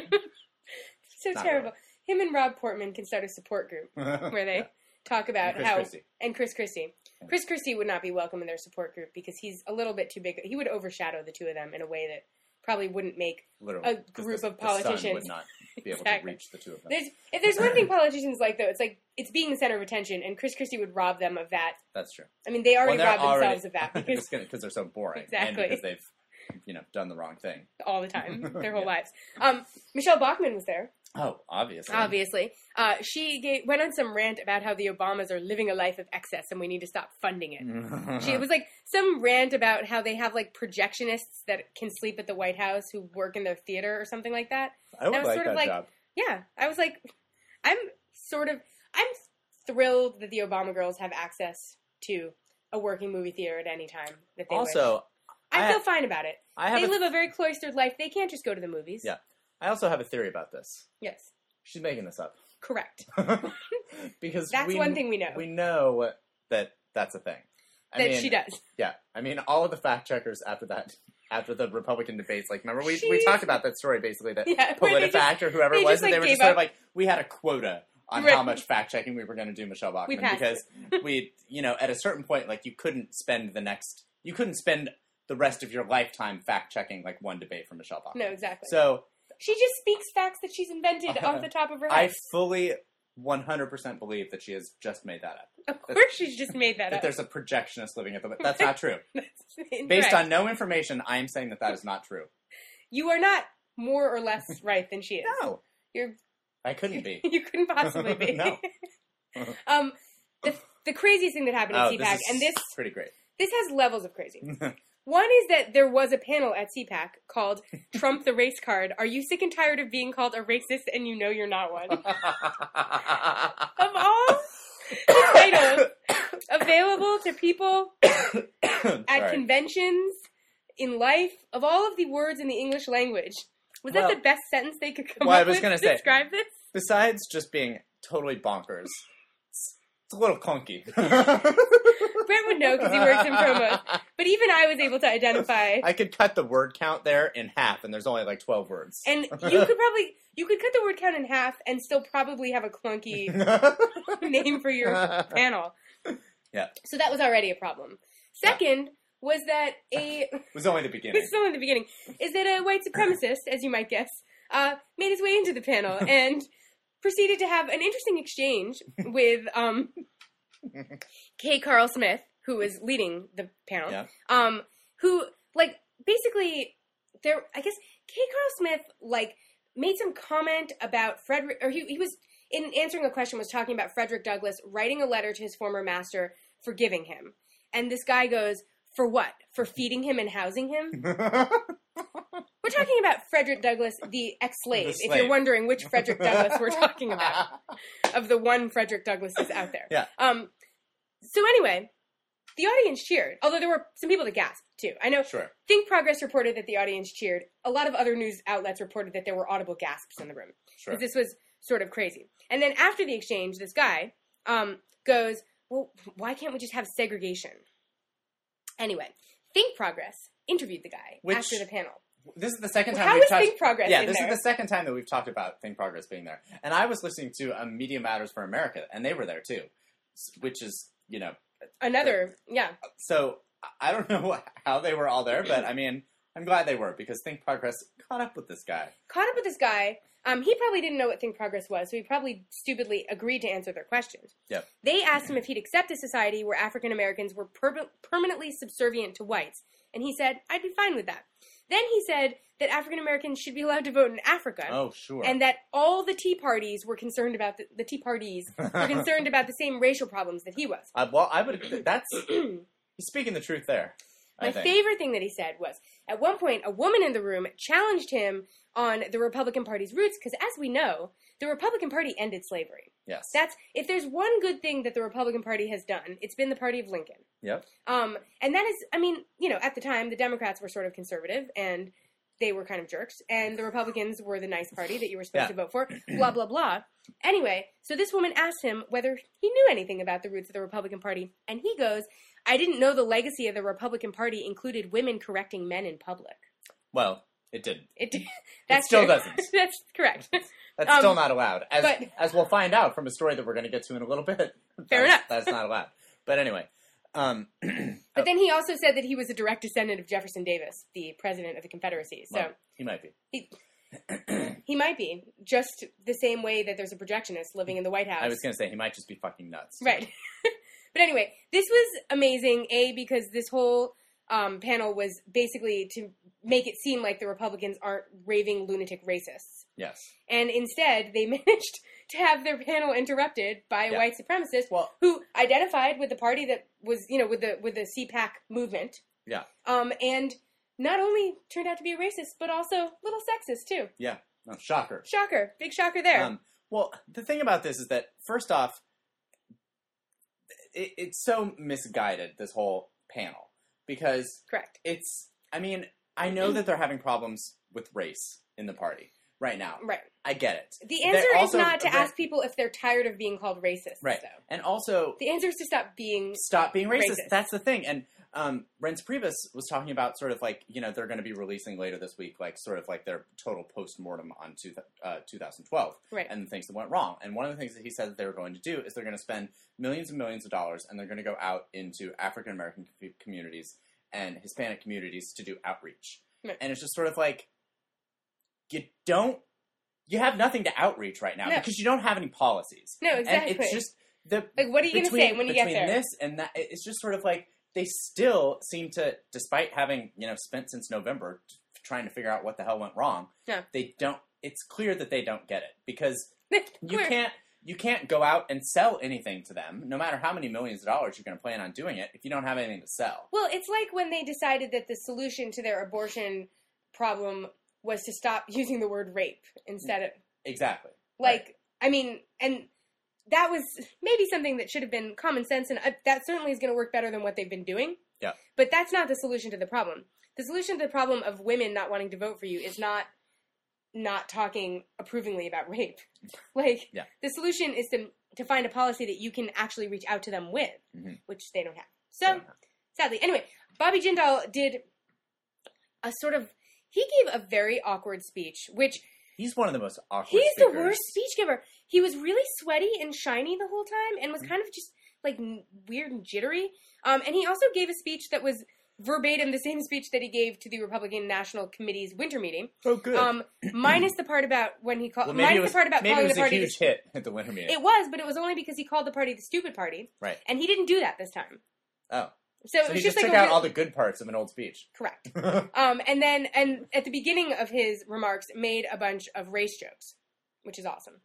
So Not terrible. Him and Rob Portman can start a support group where they Yeah. talk about And Chris how Christie. and Chris Christie. Yeah. Chris Christie would not be welcome in their support group because he's a little bit too big. He would overshadow the two of them in a way that probably wouldn't make. Literally, a 'cause group the, of the sun politicians. would not be able Exactly. to reach the two of them. There's if there's one thing politicians like though, it's like it's being the center of attention, and Chris Christie would rob them of that. That's true. I mean, they already Well, they're robbed already- themselves of that because because because they're so boring, Exactly. and because they've you know done the wrong thing. all the time, their whole Yeah. lives. Um, Michelle Bachmann was there. Oh, obviously, Obviously, uh, she gave, went on some rant about how the Obamas are living a life of excess and we need to stop funding it. She, it was like some rant about how they have like projectionists that can sleep at the White House who work in their theater or something like that. I would that was like sort that of like- job. Yeah, I was like, I'm sort of, I'm thrilled that the Obama girls have access to a working movie theater at any time that they wish. Also, I I- feel fine about it. I have They a, live a very cloistered life. They can't just go to the movies. Yeah. I also have a theory about this. Yes, She's making this up correct. because That's we, one thing we know. We know that that's a thing. I that mean, she does. Yeah, I mean, all of the fact checkers after that, after the Republican debates, like, remember we, we She- talked about that story basically that Yeah, where they PolitiFact or whoever they it was, just, that like, they were gave just sort of up. like, we had a quota on Right. how much fact checking we were going to do Michelle Bachmann We passed because we, you know, at a certain point, like, you couldn't spend the next, you couldn't spend the rest of your lifetime fact checking like one debate for Michelle Bachmann. No, exactly. So She just speaks facts that she's invented off the top of her I head. fully one hundred percent believe that she has just made that up. Of course she's just made that That up. there's a projectionist living at the. That's not true. That's Based incorrect. on no information, I am saying that that is not true. You are not more or less right than she is. No, You're I couldn't be. you couldn't possibly be. No. um the the craziest thing that happened at Oh, C this PAC, is and this pretty great. this has levels of crazy. One is that there was a panel at C PAC called Trump the Race Card. Are you sick and tired of being called a racist and you know you're not one? Of all the titles available to people at Sorry. conventions, in life, of all of the words in the English language, Was Well- that the best sentence they could come Well, I up was with gonna to say- describe this? Besides just being totally bonkers, it's, it's a little clunky. Brent would know because he works in promos. But even I was able to identify. I could cut the word count there in half, and there's only like twelve words. And you could probably, you could cut the word count in half and still probably have a clunky name for your panel. Yeah. So that was already a problem. Second was that a, It was only the beginning. this is only the beginning, is that a white supremacist, as you might guess, uh, made his way into the panel and proceeded to have an interesting exchange with um, Kay Carl Smith, who was leading the panel, Yeah. um, who, like, basically, there, I guess, Kay Carl Smith, like, made some comment about Frederick, or he, he was, in answering a question, was talking about Frederick Douglass writing a letter to his former master, forgiving him. And this guy goes, for what? For feeding him and housing him? We're talking about Frederick Douglass, the ex-slave, The if slave. you're wondering which Frederick Douglass we're talking about, of the one Frederick Douglass is out there. Yeah. Um, so anyway, the audience cheered, although there were some people that gasped, too. I know Sure. Think Progress reported that the audience cheered. A lot of other news outlets reported that there were audible gasps in the room. Sure. This was sort of crazy. And then after the exchange, this guy um, goes, well, why can't we just have segregation? Anyway, Think Progress interviewed the guy Which- after the panel. This is the second time How we've is touched... Think Progress Yeah, in this there? is the second time that we've talked about Think Progress being there. And I was listening to um, Media Matters for America, and they were there too. S- Which is, you know... Another, yeah. So, I- I don't know how they were all there, but I mean, I'm glad they were, because Think Progress caught up with this guy. Caught up with this guy. Um, he probably didn't know what Think Progress was, so he probably stupidly agreed to answer their questions. Yep. They asked him if he'd accept a society where African Americans were per- permanently subservient to whites, and he said, I'd be fine with that. Then he said that African Americans should be allowed to vote in Africa. Oh, sure. And that all the Tea Parties were concerned about the, the Tea Parties were concerned about the same racial problems that he was. Uh, well, I would... That's... He's speaking the truth there, I My think. favorite thing that he said was, at one point, a woman in the room challenged him on the Republican Party's roots, because as we know, the Republican Party ended slavery. Yes. That's, if there's one good thing that the Republican Party has done, it's been the party of Lincoln. Yep. Um, and that is, I mean, you know, at the time, the Democrats were sort of conservative, and they were kind of jerks, and the Republicans were the nice party that you were supposed Yeah. to vote for, blah, blah, blah. Anyway, so this woman asked him whether he knew anything about the roots of the Republican Party, and he goes, I didn't know the legacy of the Republican Party included women correcting men in public. Well, it didn't. It, that's still true. doesn't. That's correct. That's Um, still not allowed, as but- as we'll find out from a story that we're going to get to in a little bit. Fair that's, enough. That's not allowed. But anyway, um, But then he also said that he was a direct descendant of Jefferson Davis, the president of the Confederacy. So well, he might be. he, he might be, just the same way that there's a projectionist living in the White House. I was going to say he might just be fucking nuts. Right. But anyway, this was amazing, A, because this whole um, panel was basically to make it seem like the Republicans aren't raving lunatic racists. Yes. And instead, they managed to have their panel interrupted by a Yeah. white supremacist Well, who identified with the party that was, you know, with the with the C PAC movement. yeah. Um, and not only turned out to be a racist, but also a little sexist, too. Yeah. No, shocker. Shocker. Big shocker there. Um, well, the thing about this is that, first off, it, it's so misguided, this whole panel, because Correct. it's, I mean, I know that they're having problems with race in the party right now. Right. I get it. The They're answer also- is not to they're- ask people if they're tired of being called racist, Right. though. And also, The answer is to stop being... stop being racist. Racist. That's the thing. And um, Reince Priebus was talking about sort of like, you know, they're going to be releasing later this week, like sort of like their total post-mortem on two, uh, two thousand twelve Right. and the things that went wrong. And one of the things that he said that they were going to do is they're going to spend millions and millions of dollars and they're going to go out into African-American com- communities and Hispanic communities to do outreach. Right. And it's just sort of like, you don't, you have nothing to outreach right now No. because you don't have any policies. No, exactly. And it's just, the, Like, what are you going to between- say when you get between there? this and that, it's just sort of like they still seem to, despite having you know spent since November t- trying to figure out what the hell went wrong. No. They don't. It's clear that they don't get it because you Clear. can't you can't go out and sell anything to them, no matter how many millions of dollars you're going to plan on doing it, if you don't have anything to sell. Well, it's like when they decided that the solution to their abortion problem was to stop using the word rape instead of... Exactly. Like, Right. I mean, and that was maybe something that should have been common sense, and uh, that certainly is going to work better than what they've been doing. Yeah. But that's not the solution to the problem. The solution to the problem of women not wanting to vote for you is not not talking approvingly about rape. Like, yeah. the solution is to to find a policy that you can actually reach out to them with, mm-hmm. which they don't have. So, sadly. Anyway, Bobby Jindal did a sort of, he gave a very awkward speech, which... He's one of the most awkward He's speakers. the worst speech giver. He was really sweaty and shiny the whole time, and was kind of just, like, weird and jittery. Um, and he also gave a speech that was verbatim the same speech that he gave to the Republican National Committee's winter meeting. Oh, good. Um, minus the part about when he called. Well, minus was, the part about maybe calling it was the party a huge the, hit at the winter meeting. It was, but it was only because he called the party the stupid party. Right. And he didn't do that this time. Oh. So, so it was he just, just like took a out real, all the good parts of an old speech. Correct. um, and then, and at the beginning of his remarks, made a bunch of race jokes, which is awesome.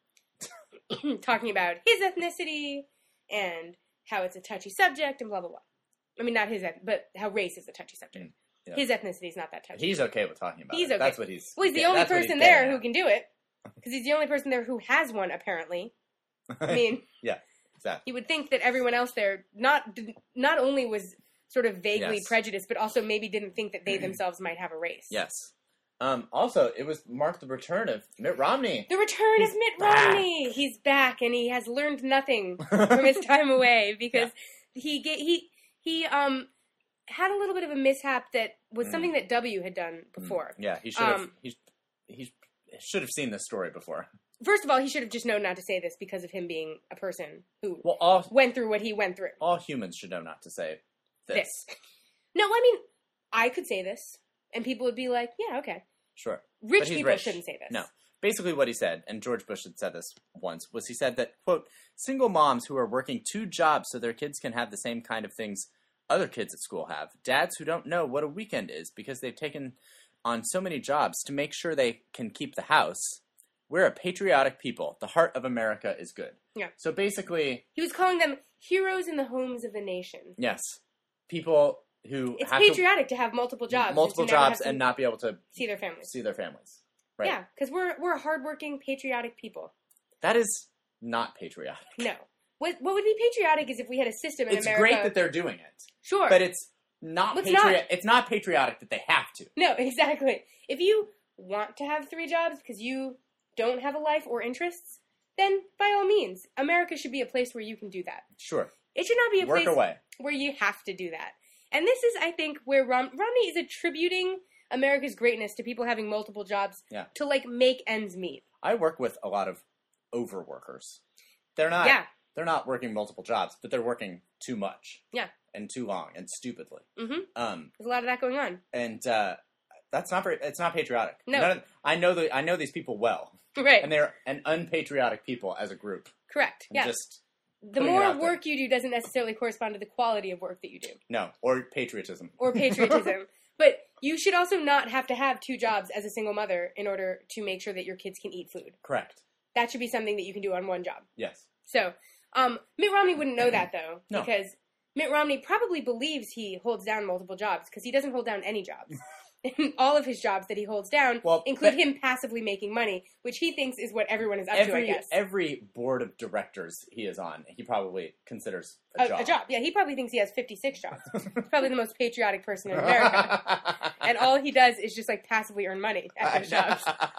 Talking about his ethnicity and how it's a touchy subject and blah blah blah. I mean, not his, but how race is a touchy subject. Yeah. His ethnicity is not that touchy. He's okay with talking about he's it. Okay. That's what he's. Well, he's the yeah, only person there who at. can do it, because he's the only person there who has one. Apparently, I mean, yeah, exactly. You would think that everyone else there not not only was sort of vaguely yes. prejudiced, but also maybe didn't think that they themselves might have a race. Yes. Um, also, it was marked the return of Mitt Romney. The return He's of Mitt back. Romney. He's back, and he has learned nothing from his time away because yeah. he ga- he he um had a little bit of a mishap that was mm. something that W had done before. Mm. Yeah, he should have. Um, he, he should have seen this story before. First of all, he should have just known not to say this because of him being a person who well, all, went through what he went through. All humans should know not to say this. this. No, I mean, I could say this, and people would be like, yeah, okay. Sure. Rich people rich. shouldn't say this. No. Basically what he said, and George Bush had said this once, was he said that, quote, single moms who are working two jobs so their kids can have the same kind of things other kids at school have, dads who don't know what a weekend is because they've taken on so many jobs to make sure they can keep the house. We're a patriotic people. The heart of America is good. Yeah. So basically... He was calling them heroes in the homes of the nation. Yes. People who It's have patriotic to, to have multiple jobs. Multiple jobs and not be able to... See their families. See their families. Right. Yeah, because we're, we're hardworking, patriotic people. That is not patriotic. No. What what would be patriotic is if we had a system in it's America... It's great that they're doing it. Sure. But it's not It's patriotic. not. It's not patriotic that they have to. No, exactly. If you want to have three jobs because you don't have a life or interests, then by all means, America should be a place where you can do that. Sure. It should not be a Work place away. where you have to do that. And this is, I think, where Rom- Romney is attributing America's greatness to people having multiple jobs yeah. to, like, make ends meet. I work with a lot of overworkers. They're not yeah. They're not working multiple jobs, but they're working too much. Yeah. And too long and stupidly. Mm-hmm. Um, There's a lot of that going on. And uh, that's not very, it's not patriotic. No. None of, I know the I know these people well. Right. And they're an unpatriotic people as a group. Correct. I'm yeah. Just the more work you do doesn't necessarily correspond to the quality of work that you do. No. Or patriotism. Or patriotism. But you should also not have to have two jobs as a single mother in order to make sure that your kids can eat food. Correct. That should be something that you can do on one job. Yes. So, um, Mitt Romney wouldn't know that, though. No. Because Mitt Romney probably believes he holds down multiple jobs, because he doesn't hold down any jobs. All of his jobs that he holds down well, include but, him passively making money, which he thinks is what everyone is up every, to, I guess. Every board of directors he is on, he probably considers a, a job. A job, yeah. He probably thinks he has fifty-six jobs. He's probably the most patriotic person in America. And all he does is just, like, passively earn money at those jobs.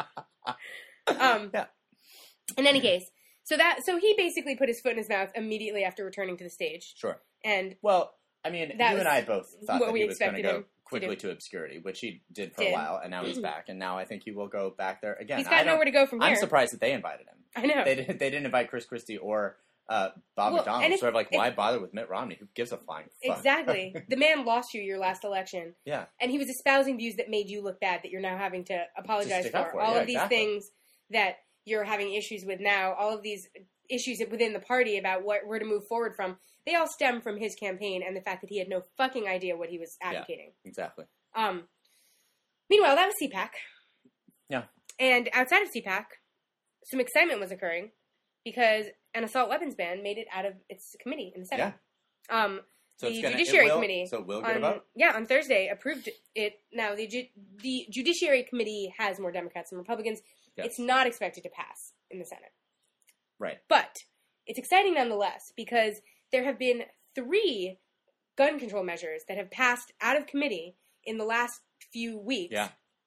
Um, yeah. In any case, so that so he basically put his foot in his mouth immediately after returning to the stage. Sure. And well, I mean, you and I both thought that he was going to go quickly to, to obscurity, which he did for did. a while, and now he's back, and now I think he will go back there again. He's got nowhere to go from here. I'm surprised that they invited him. I know. They didn't, they didn't invite Chris Christie or uh, Bob well, McDonald. If, sort of like, why if, bother with Mitt Romney? Who gives a flying fuck? Exactly. The man lost you your last election. Yeah. And he was espousing views that made you look bad, that you're now having to apologize for. for. All Yeah, of these exactly. things that you're having issues with now, all of these issues within the party about what where to move forward from, they all stem from his campaign and the fact that he had no fucking idea what he was advocating. Yeah, exactly. Um. Meanwhile, that was C PAC. Yeah. And outside of C PAC, some excitement was occurring because an assault weapons ban made it out of its committee in the Senate. Yeah. Um, so the it's gonna, Judiciary it will, Committee. So we'll get on, a vote? Yeah, on Thursday approved it. Now, the, ju- the Judiciary Committee has more Democrats than Republicans. Yes. It's not expected to pass in the Senate. Right. But it's exciting nonetheless because there have been three gun control measures that have passed out of committee in the last few weeks. Yeah.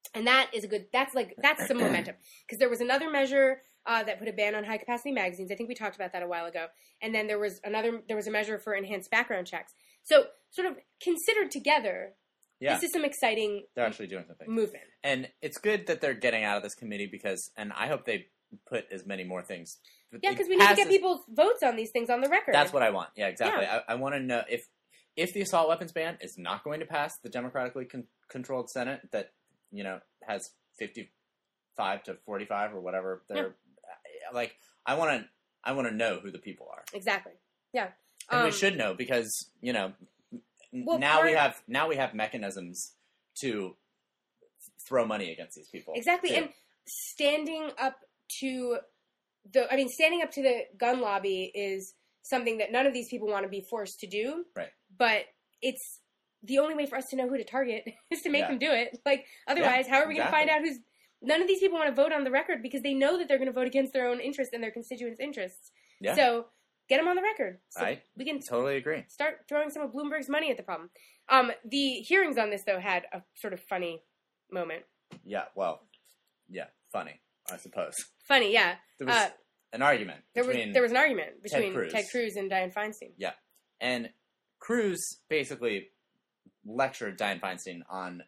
And that is a good, that's like, that's some momentum. Because there was another measure uh, that put a ban on high-capacity magazines. I think we talked about that a while ago. And then there was another, there was a measure for enhanced background checks. So, sort of considered together, yeah. this is some exciting They're actually doing something. movement. And it's good that they're getting out of this committee because, and I hope they put as many more things. Yeah, because we need to get people's votes on these things on the record. That's what I want. Yeah, exactly. Yeah. I, I want to know if if the assault weapons ban is not going to pass the democratically con- controlled Senate that, you know, has fifty-five to forty-five or whatever. They're yeah. like, I want to, I want to know who the people are. Exactly. Yeah. And um, we should know because, you know, well, now part, we have now we have mechanisms to throw money against these people. Exactly. Too. And standing up to the, I mean, standing up to the gun lobby is something that none of these people want to be forced to do. Right. But it's the only way for us to know who to target is to make yeah. them do it. Like, otherwise, yeah, how are we exactly. going to find out who's... None of these people want to vote on the record because they know that they're going to vote against their own interests and their constituents' interests. Yeah. So, get them on the record. So I we can totally agree. Start throwing some of Bloomberg's money at the problem. Um, the hearings on this, though, had a sort of funny moment. Yeah, well, yeah, funny, I suppose. Funny, yeah. There was uh, an argument there between was, there was an argument between Ted Cruz. Ted Cruz and Dianne Feinstein. Yeah. And Cruz basically lectured Dianne Feinstein on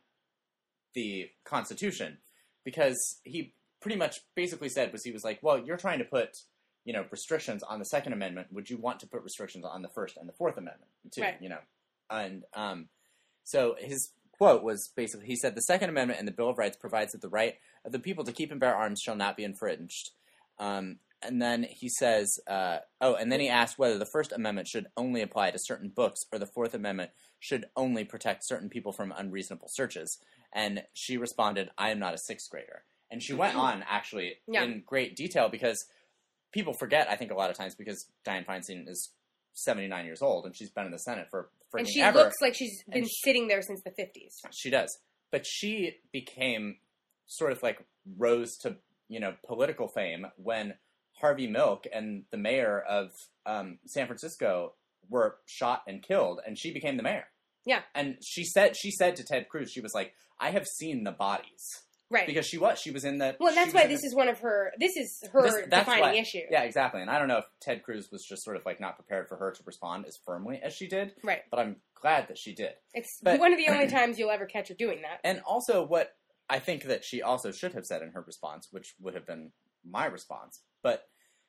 the Constitution because he pretty much basically said was he was like, well, you're trying to put, you know, restrictions on the Second Amendment. Would you want to put restrictions on the First and the Fourth Amendment too? Right. You know, and um, so his quote was basically he said the Second Amendment and the Bill of Rights provides that the right of the people to keep and bear arms shall not be infringed. Um, and then he says, uh, oh, and then he asked whether the First Amendment should only apply to certain books or the Fourth Amendment should only protect certain people from unreasonable searches. And she responded, I am not a sixth grader. And she went on, actually, yeah. in great detail because people forget, I think, a lot of times because Dianne Feinstein is seventy-nine years old and she's been in the Senate for freaking And she ever. looks like she's been she, sitting there since the fifties. She does. But she became sort of like rose to, you know, political fame when Harvey Milk and the mayor of um, San Francisco were shot and killed, and she became the mayor. Yeah. And she said she said to Ted Cruz, she was like, I have seen the bodies. Right. Because she was. She was in the... Well, that's why this the, is one of her... This is her this, defining why, issue. Yeah, exactly. And I don't know if Ted Cruz was just sort of like not prepared for her to respond as firmly as she did. Right. But I'm glad that she did. It's but, one of the only times you'll ever catch her doing that. And also what I think that she also should have said in her response, which would have been my response, but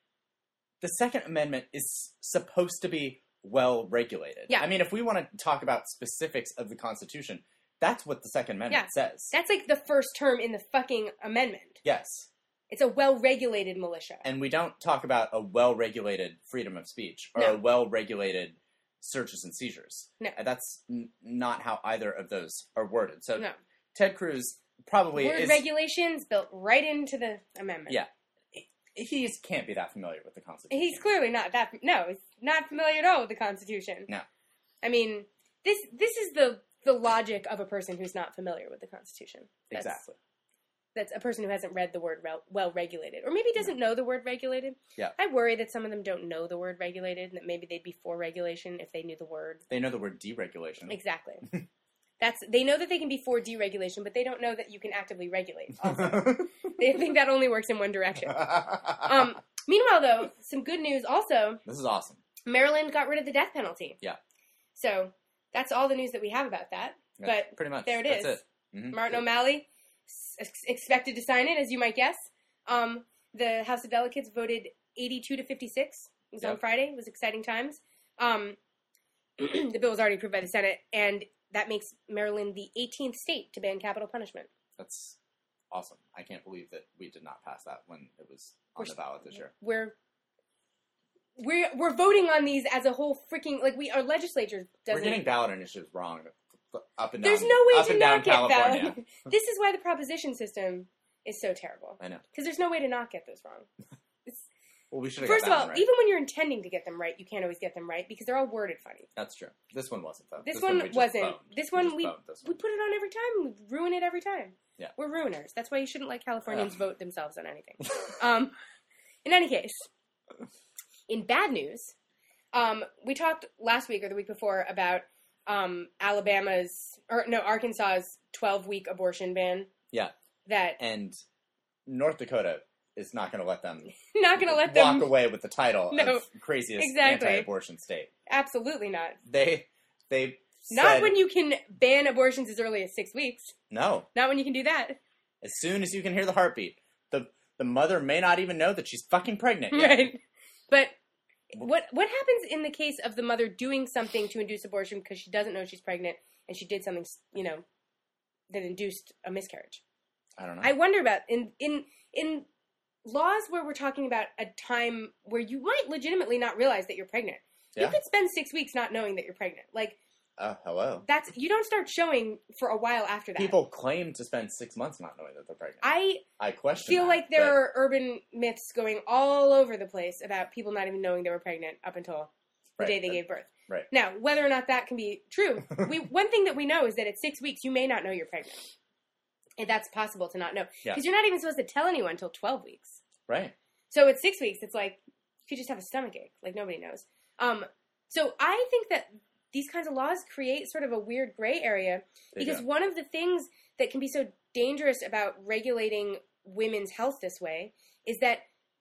the Second Amendment is supposed to be well regulated. Yeah. I mean, if we want to talk about specifics of the Constitution... That's what the Second Amendment yeah. says. That's like the first term in the fucking amendment. Yes. It's a well-regulated militia. And we don't talk about a well-regulated freedom of speech or no. a well-regulated searches and seizures. No. That's n- not how either of those are worded. So no. Ted Cruz probably Word is... regulations built right into the amendment. Yeah. He can't be that familiar with the Constitution. He's clearly not that... No, he's not familiar at all with the Constitution. No. I mean, this this is the... the logic of a person who's not familiar with the Constitution. That's, exactly. That's a person who hasn't read the word re- well-regulated. Or maybe doesn't know the word regulated. Yeah. I worry that some of them don't know the word regulated, and that maybe they'd be for regulation if they knew the word. They know the word deregulation. Exactly. That's They know that they can be for deregulation, but they don't know that you can actively regulate also. They think that only works in one direction. Um, meanwhile, though, some good news also. This is awesome. Maryland got rid of the death penalty. Yeah. So... that's all the news that we have about that. Yeah, but pretty much. There it That's is. It. Mm-hmm. Martin O'Malley s- expected to sign it, as you might guess. Um, the House of Delegates voted eighty-two to fifty-six. It was yep. on Friday. It was exciting times. Um, the bill was already approved by the Senate, and that makes Maryland the eighteenth state to ban capital punishment. That's awesome. I can't believe that we did not pass that when it was on we're, the ballot this year. We're We're we're voting on these as a whole freaking like we our legislature doesn't. We're getting ballot initiatives wrong up and down. There's no way up to and not down get California. ballot. This is why the proposition system is so terrible. I know because there's no way to not get those wrong. It's, well, we should. First got that of all, one right. even when you're intending to get them right, you can't always get them right because they're all worded funny. That's true. This one wasn't though. This, this one, one we wasn't. Boned. This we one we this one. we put it on every time. We ruin it every time. Yeah, we're ruiners. That's why you shouldn't let Californians vote themselves on anything. um, in any case, in bad news. Um, we talked last week or the week before about um, Alabama's, or no, Arkansas's twelve-week abortion ban. Yeah. that And North Dakota is not going to let them not going to let walk them away with the title No, of craziest exactly. anti-abortion state. Absolutely not. They they Not said, when you can ban abortions as early as six weeks. no. Not when you can do that. As soon as you can hear the heartbeat, the the mother may not even know that she's fucking pregnant yet. Right. But what what happens in the case of the mother doing something to induce abortion because she doesn't know she's pregnant and she did something, you know, that induced a miscarriage? I don't know. I wonder about in in in laws where we're talking about a time where you might legitimately not realize that you're pregnant. Yeah. You could spend six weeks not knowing that you're pregnant. Like Oh, hello. that's you don't start showing for a while after that. People claim to spend six months not knowing that they're pregnant. I I question feel that, like there but- are urban myths going all over the place about people not even knowing they were pregnant up until the Right, day they uh, gave birth. right. Now, whether or not that can be true, we one thing that we know is that at six weeks you may not know you're pregnant. And that's possible to not know. Yeah. Because you're not even supposed to tell anyone until twelve weeks. Right. So at six weeks, it's like, you could just have a stomach ache. Like, nobody knows. Um, so I think that these kinds of laws create sort of a weird gray area. They Because do. one of the things that can be so dangerous about regulating women's health this way is that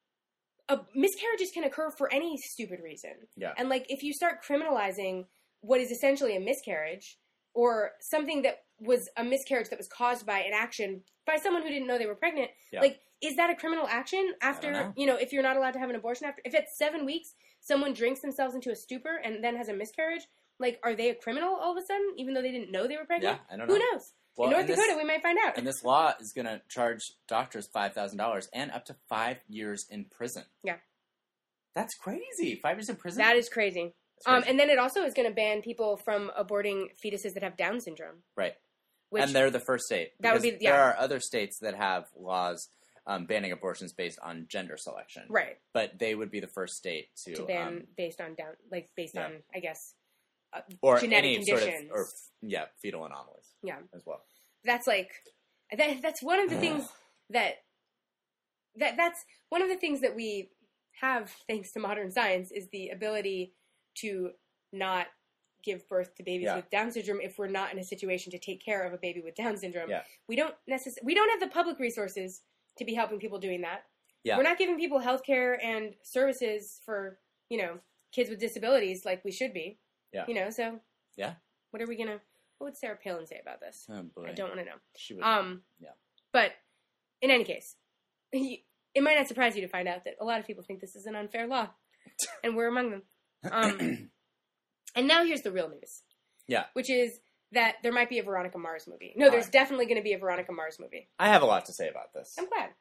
a, miscarriages can occur for any stupid reason. Yeah. And, like, if you start criminalizing what is essentially a miscarriage or something that was a miscarriage that was caused by an action by someone who didn't know they were pregnant, Yeah. like, is that a criminal action after, know. you know, if you're not allowed to have an abortion after, if at seven weeks someone drinks themselves into a stupor and then has a miscarriage, like, are they a criminal all of a sudden, even though they didn't know they were pregnant? Yeah, I don't Who know. knows? Well, In North and this- Dakota, we might find out. And this law is going to charge doctors five thousand dollars and up to five years in prison. Yeah. That's crazy. Five years in prison? That is crazy. That's Um, crazy. and then it also is going to ban people from aborting fetuses that have Down syndrome. Right. Which, and they're the first state. That would because be- yeah. There are other states that have laws um, banning abortions based on gender selection. right, But they would be the first state to... to ban um, based on Down, like, based yeah. on, I guess, uh, or genetic any sort of... conditions. Or, yeah, fetal anomalies yeah. as well. That's like, that, that's one of the things that, that, that's one of the things that we have, thanks to modern science, is the ability to not give birth to babies Yeah. with Down syndrome if we're not in a situation to take care of a baby with Down syndrome. Yeah. We don't necess- we don't have the public resources to be helping people doing that. Yeah. We're not giving people health care and services for, you know, kids with disabilities like we should be. Yeah. You know, so Yeah. what are we gonna what would Sarah Palin say about this? Oh, boy. I don't want to know. She would... Um yeah. But in any case, it might not surprise you to find out that a lot of people think this is an unfair law. And we're among them. Um And now here's the real news. Yeah. Which is that there might be a Veronica Mars movie. No, All there's right. definitely going to be a Veronica Mars movie. I have a lot to say about this. I'm glad.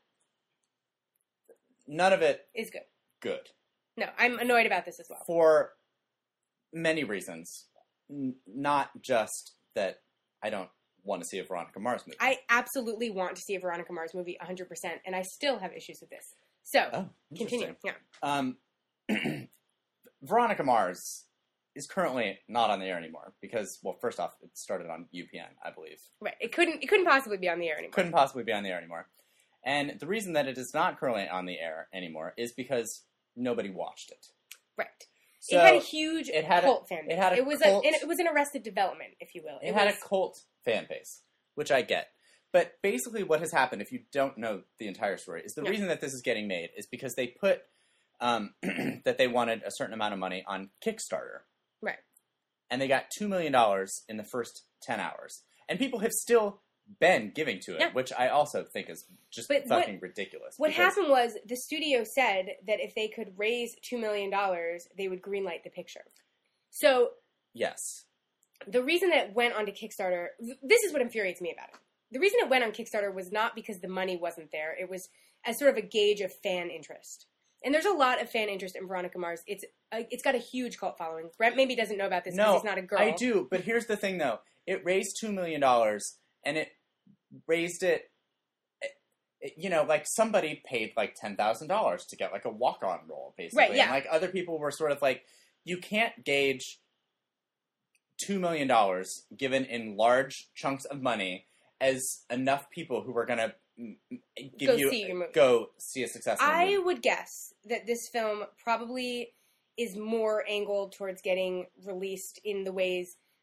None of it It's good. good. No, I'm annoyed about this as well. For many reasons. N- not just that I don't want to see a Veronica Mars movie. I absolutely want to see a Veronica Mars movie one hundred percent, and I still have issues with this. So, oh, continue. interesting. Yeah. Um, Veronica Mars is currently not on the air anymore because, well, first off, it started on U P N, I believe. Right. It couldn't it couldn't possibly be on the air anymore. Couldn't possibly be on the air anymore. And the reason that it is not currently on the air anymore is because nobody watched it. Right. So it had a huge it had a- cult fan base. it had a it was cult- a it was an Arrested Development, if you will. It, had was, a cult fan base, which I get. But basically what has happened, if you don't know the entire story, is the Yeah. reason that this is getting made is because they put um, that they wanted a certain amount of money on Kickstarter. Right. And they got two million dollars in the first ten hours. And people have still been giving to it, Yeah. which I also think is just But what- fucking ridiculous. What because- happened was the studio said that if they could raise two million dollars, they would greenlight the picture. So Yes. the reason that it went onto Kickstarter, th- this is what infuriates me about it. The reason it went on Kickstarter was not because the money wasn't there. It was as sort of a gauge of fan interest. And there's a lot of fan interest in Veronica Mars. It's uh, it's got a huge cult following. Brent maybe doesn't know about this because No, he's not a girl. I do, but here's the thing, though. It raised two million dollars, and it raised it, it- it- you know, like somebody paid like ten thousand dollars to get like a walk-on role, basically. Right, yeah. And like other people were sort of like, you can't gauge two million dollars given in large chunks of money as enough people who are going to give Go you, see your movie. go see a successful I movie. would guess that this film probably is more angled towards getting released in the ways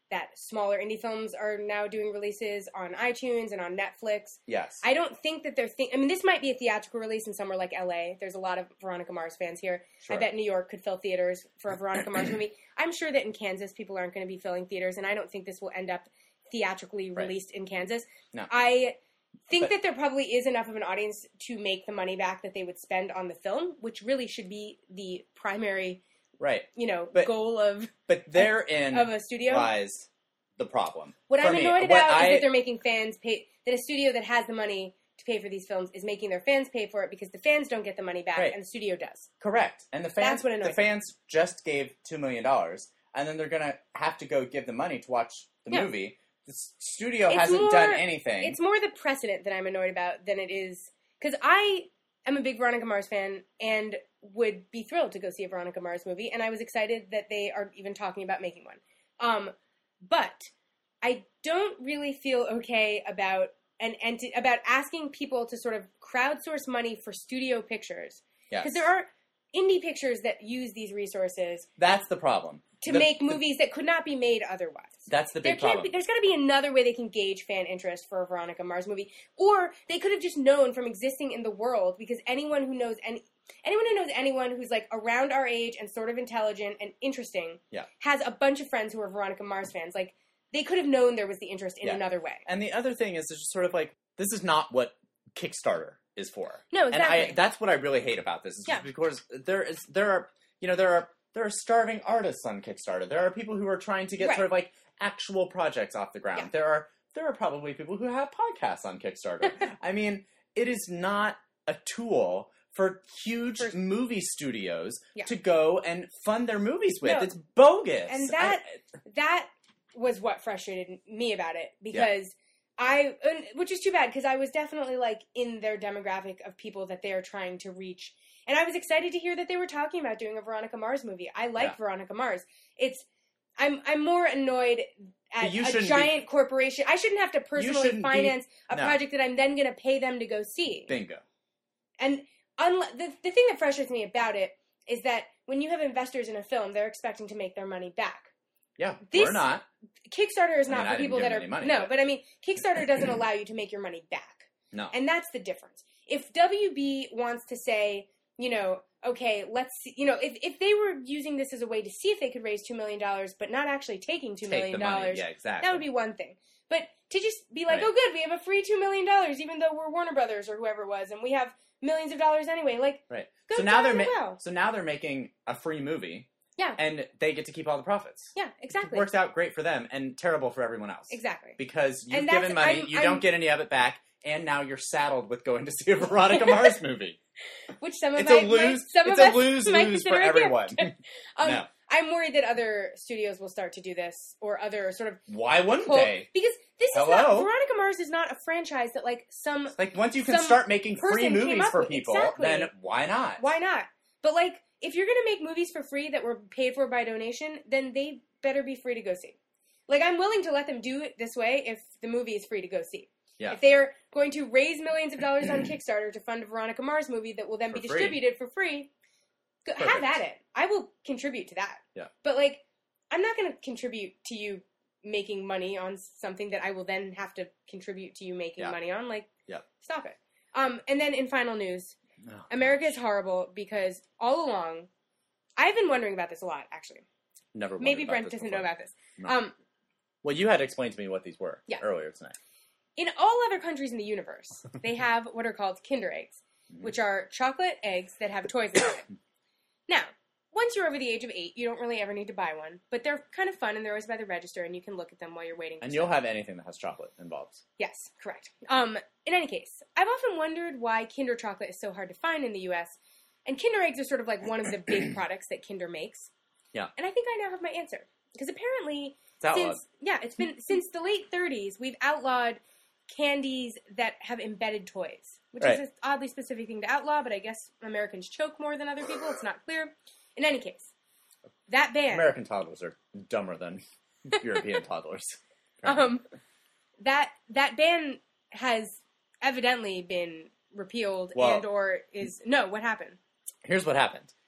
that smaller indie films are now doing releases on iTunes and on Netflix. Yes. I don't think that they're think. I mean, this might be a theatrical release in somewhere like L A. There's a lot of Veronica Mars fans here. Sure. I bet New York could fill theaters for a Veronica Mars movie. I'm sure that in Kansas, people aren't going to be filling theaters, and I don't think this will end up theatrically Right. released in Kansas. No. I think But- that there probably is enough of an audience to make the money back that they would spend on the film, which really should be the primary, Right. you know, But- goal of But therein of a studio. lies the problem. What For I'm me. annoyed What about I- is that they're making fans pay, that a studio that has the money to pay for these films is making their fans pay for it because the fans don't get the money back Right. and the studio does. Correct. And the fans, That's what annoys the me. fans just gave two million dollars, and then they're going to have to go give the money to watch the Yeah. movie. The s- studio It's hasn't more- done anything. It's more the precedent that I'm annoyed about than it is, because I am a big Veronica Mars fan and would be thrilled to go see a Veronica Mars movie, and I was excited that they are even talking about making one. Um, but I don't really feel okay about an enti- about asking people to sort of crowdsource money for studio pictures, Yes. because there are indie pictures that use these resources That's the problem. to The- make the- movies that could not be made otherwise. That's the There big can't problem. be, there's got to be another way they can gauge fan interest for a Veronica Mars movie, or they could have just known from existing in the world, because anyone who knows any anyone who knows anyone who's like around our age and sort of intelligent and interesting Yeah. has a bunch of friends who are Veronica Mars fans. Like they could have known there was the interest in Yeah. another way. And the other thing is, it's just sort of like, this is not what Kickstarter is for. No, And exactly. I, that's what I really hate about this, is Yeah. just because there is, there are, you know, there are, there are starving artists on Kickstarter. There are people who are trying to get Right. sort of like actual projects off the ground. Yeah. There are, there are probably people who have podcasts on Kickstarter. I mean, it is not a tool for huge For- movie studios Yeah. to go and fund their movies with. No. It's bogus. And that I- that was what frustrated me about it, because I, and, which is too bad, because I was definitely like in their demographic of people that they are trying to reach, and I was excited to hear that they were talking about doing a Veronica Mars movie. I like Yeah. Veronica Mars. It's I'm I'm more annoyed at But you a shouldn't be- giant corporation. I shouldn't have to personally shouldn't be- finance a no. project that I'm then going to pay them to go see. bingo. And unle- the the thing that frustrates me about it is that when you have investors in a film, they're expecting to make their money back. Yeah, This- we're not. Kickstarter is I not mean, I for didn't people give that them are any money, no, but- but I mean, Kickstarter doesn't allow you to make your money back, No. and that's the difference. If W B wants to say, you know, okay, let's see, you know, if if they were using this as a way to see if they could raise two million dollars, but not actually taking two Take million the money. dollars, Yeah, exactly. that would be one thing. But to just be like, Right. oh, good, we have a free two million dollars, even though we're Warner Brothers or whoever it was, and we have millions of dollars anyway. Like, Right. Go So now drive they're it ma- well. so now they're making a free movie. Yeah. And they get to keep all the profits. yeah, exactly, It works out great for them and terrible for everyone else. exactly. Because you've And that's- given money, I'm- you I'm- don't get any of it back, and now you're saddled with going to see a Veronica Mars movie. Which some of It's my, a lose. my- some It's of a us lose might lose consider for a gift. everyone. Um, No. I'm worried that other studios will start to do this, or other sort of Why wouldn't pull, they? because this is Hello? not Veronica Mars is not a franchise that like some Like once you can some start making free person came movies up for with- people, exactly. then why not? why not? But like if you're gonna make movies for free that were paid for by donation, then they better be free to go see. Like I'm willing to let them do it this way if the movie is free to go see. Yeah. If they are going to raise millions of dollars on Kickstarter to fund a Veronica Mars movie that will then For be free. distributed for free, go, have Perfect. at it. I will contribute to that. Yeah. But like, I'm not going to contribute to you making money on something that I will then have to contribute to you making Yeah. money on. Like, Yeah. stop it. Um, and then in final news, Oh, America is horrible because all along, I've been wondering about this a lot, actually. Never. wondered Maybe about Brent this doesn't before. know about this. No. Um, Well, you had explained to me what these were Yeah. earlier tonight. in all other countries in the universe, they have what are called Kinder eggs, Mhm. which are chocolate eggs that have toys inside. Now, once you're over the age of eight, you don't really ever need to buy one, but they're kind of fun and they're always by the register and you can look at them while you're waiting. for And stuff. you'll have anything that has chocolate involved. Yes, correct. Um, in any case, I've often wondered why Kinder chocolate is so hard to find in the U S, and Kinder eggs are sort of like one of the big products that Kinder makes. Yeah. And I think I now have my answer. Because apparently, It's outlawed. since yeah, it's been since the late thirties, we've outlawed candies that have embedded toys, which Right. is an oddly specific thing to outlaw, but I guess Americans choke more than other people. It's not clear. In any case, that ban, American toddlers are dumber than European toddlers. um, that that ban has evidently been repealed Well- and or is no. What happened? Here's what happened.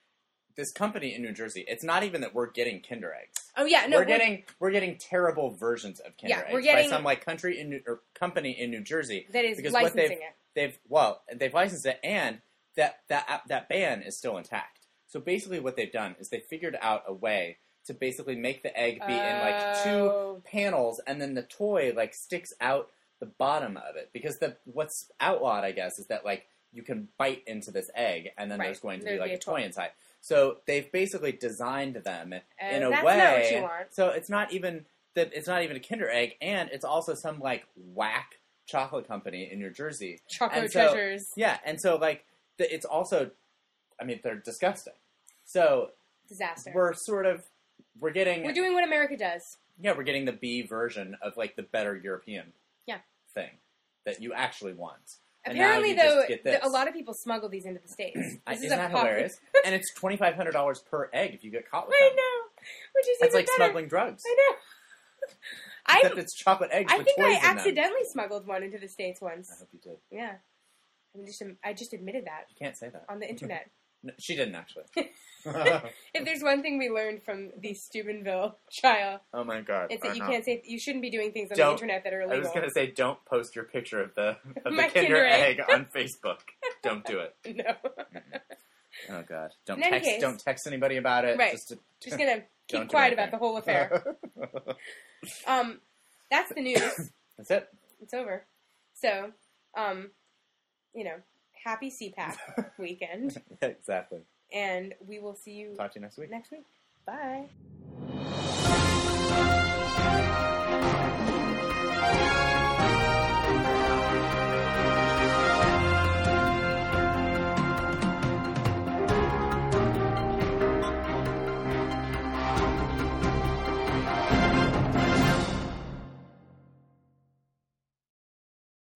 this company in New Jersey, it's not even that we're getting Kinder eggs. Oh yeah, no, we're, we're getting we're getting terrible versions of Kinder yeah, eggs we're getting, by some like country in New, or company in New Jersey that is because licensing what they've, it. They've well, they've licensed it, and that that that ban is still intact. So basically, what they've done is they figured out a way to basically make the egg be oh. in like two panels, and then the toy like sticks out the bottom of it. Because the what's outlawed, I guess, is that like you can bite into this egg, and then right. there's going to There'd be like be a, a toy. toy inside. So they've basically designed them uh, in a that's way. Not what you want. So it's not even that it's not even a Kinder egg, and it's also some like whack chocolate company in New Jersey. Chocolate so, treasures. Yeah, and so like the, it's also, I mean, they're disgusting. So disaster. We're sort of we're getting we're doing what America does. Yeah, we're getting the B version of like the better European yeah. thing that you actually want. Apparently, though, the, a lot of people smuggle these into the States. This Isn't is that pop- hilarious? And it's twenty-five hundred dollars per egg if you get caught with I them. know. Which is That's even like better. smuggling drugs. I know. Except I, it's chocolate eggs I with think toys I in them. accidentally smuggled one into the States once. I hope you did. Yeah. I just, I just admitted that. You can't say that. On the internet. No, she didn't, actually. If there's one thing we learned from the Steubenville trial, oh my god, it's that you uh-huh. can't say you shouldn't be doing things on don't, the internet that are illegal. I was going to say, don't post your picture of the of the My Kinder, Kinder egg. egg on Facebook. Don't do it. No. Oh god, don't In any text. case, don't text anybody about it. Right. Just, to, Just gonna keep quiet about the whole affair. um, that's the news. That's it. It's over. So, um, you know, happy C PAC weekend. Exactly. And we will see you Talk to you next week. Next week. Bye.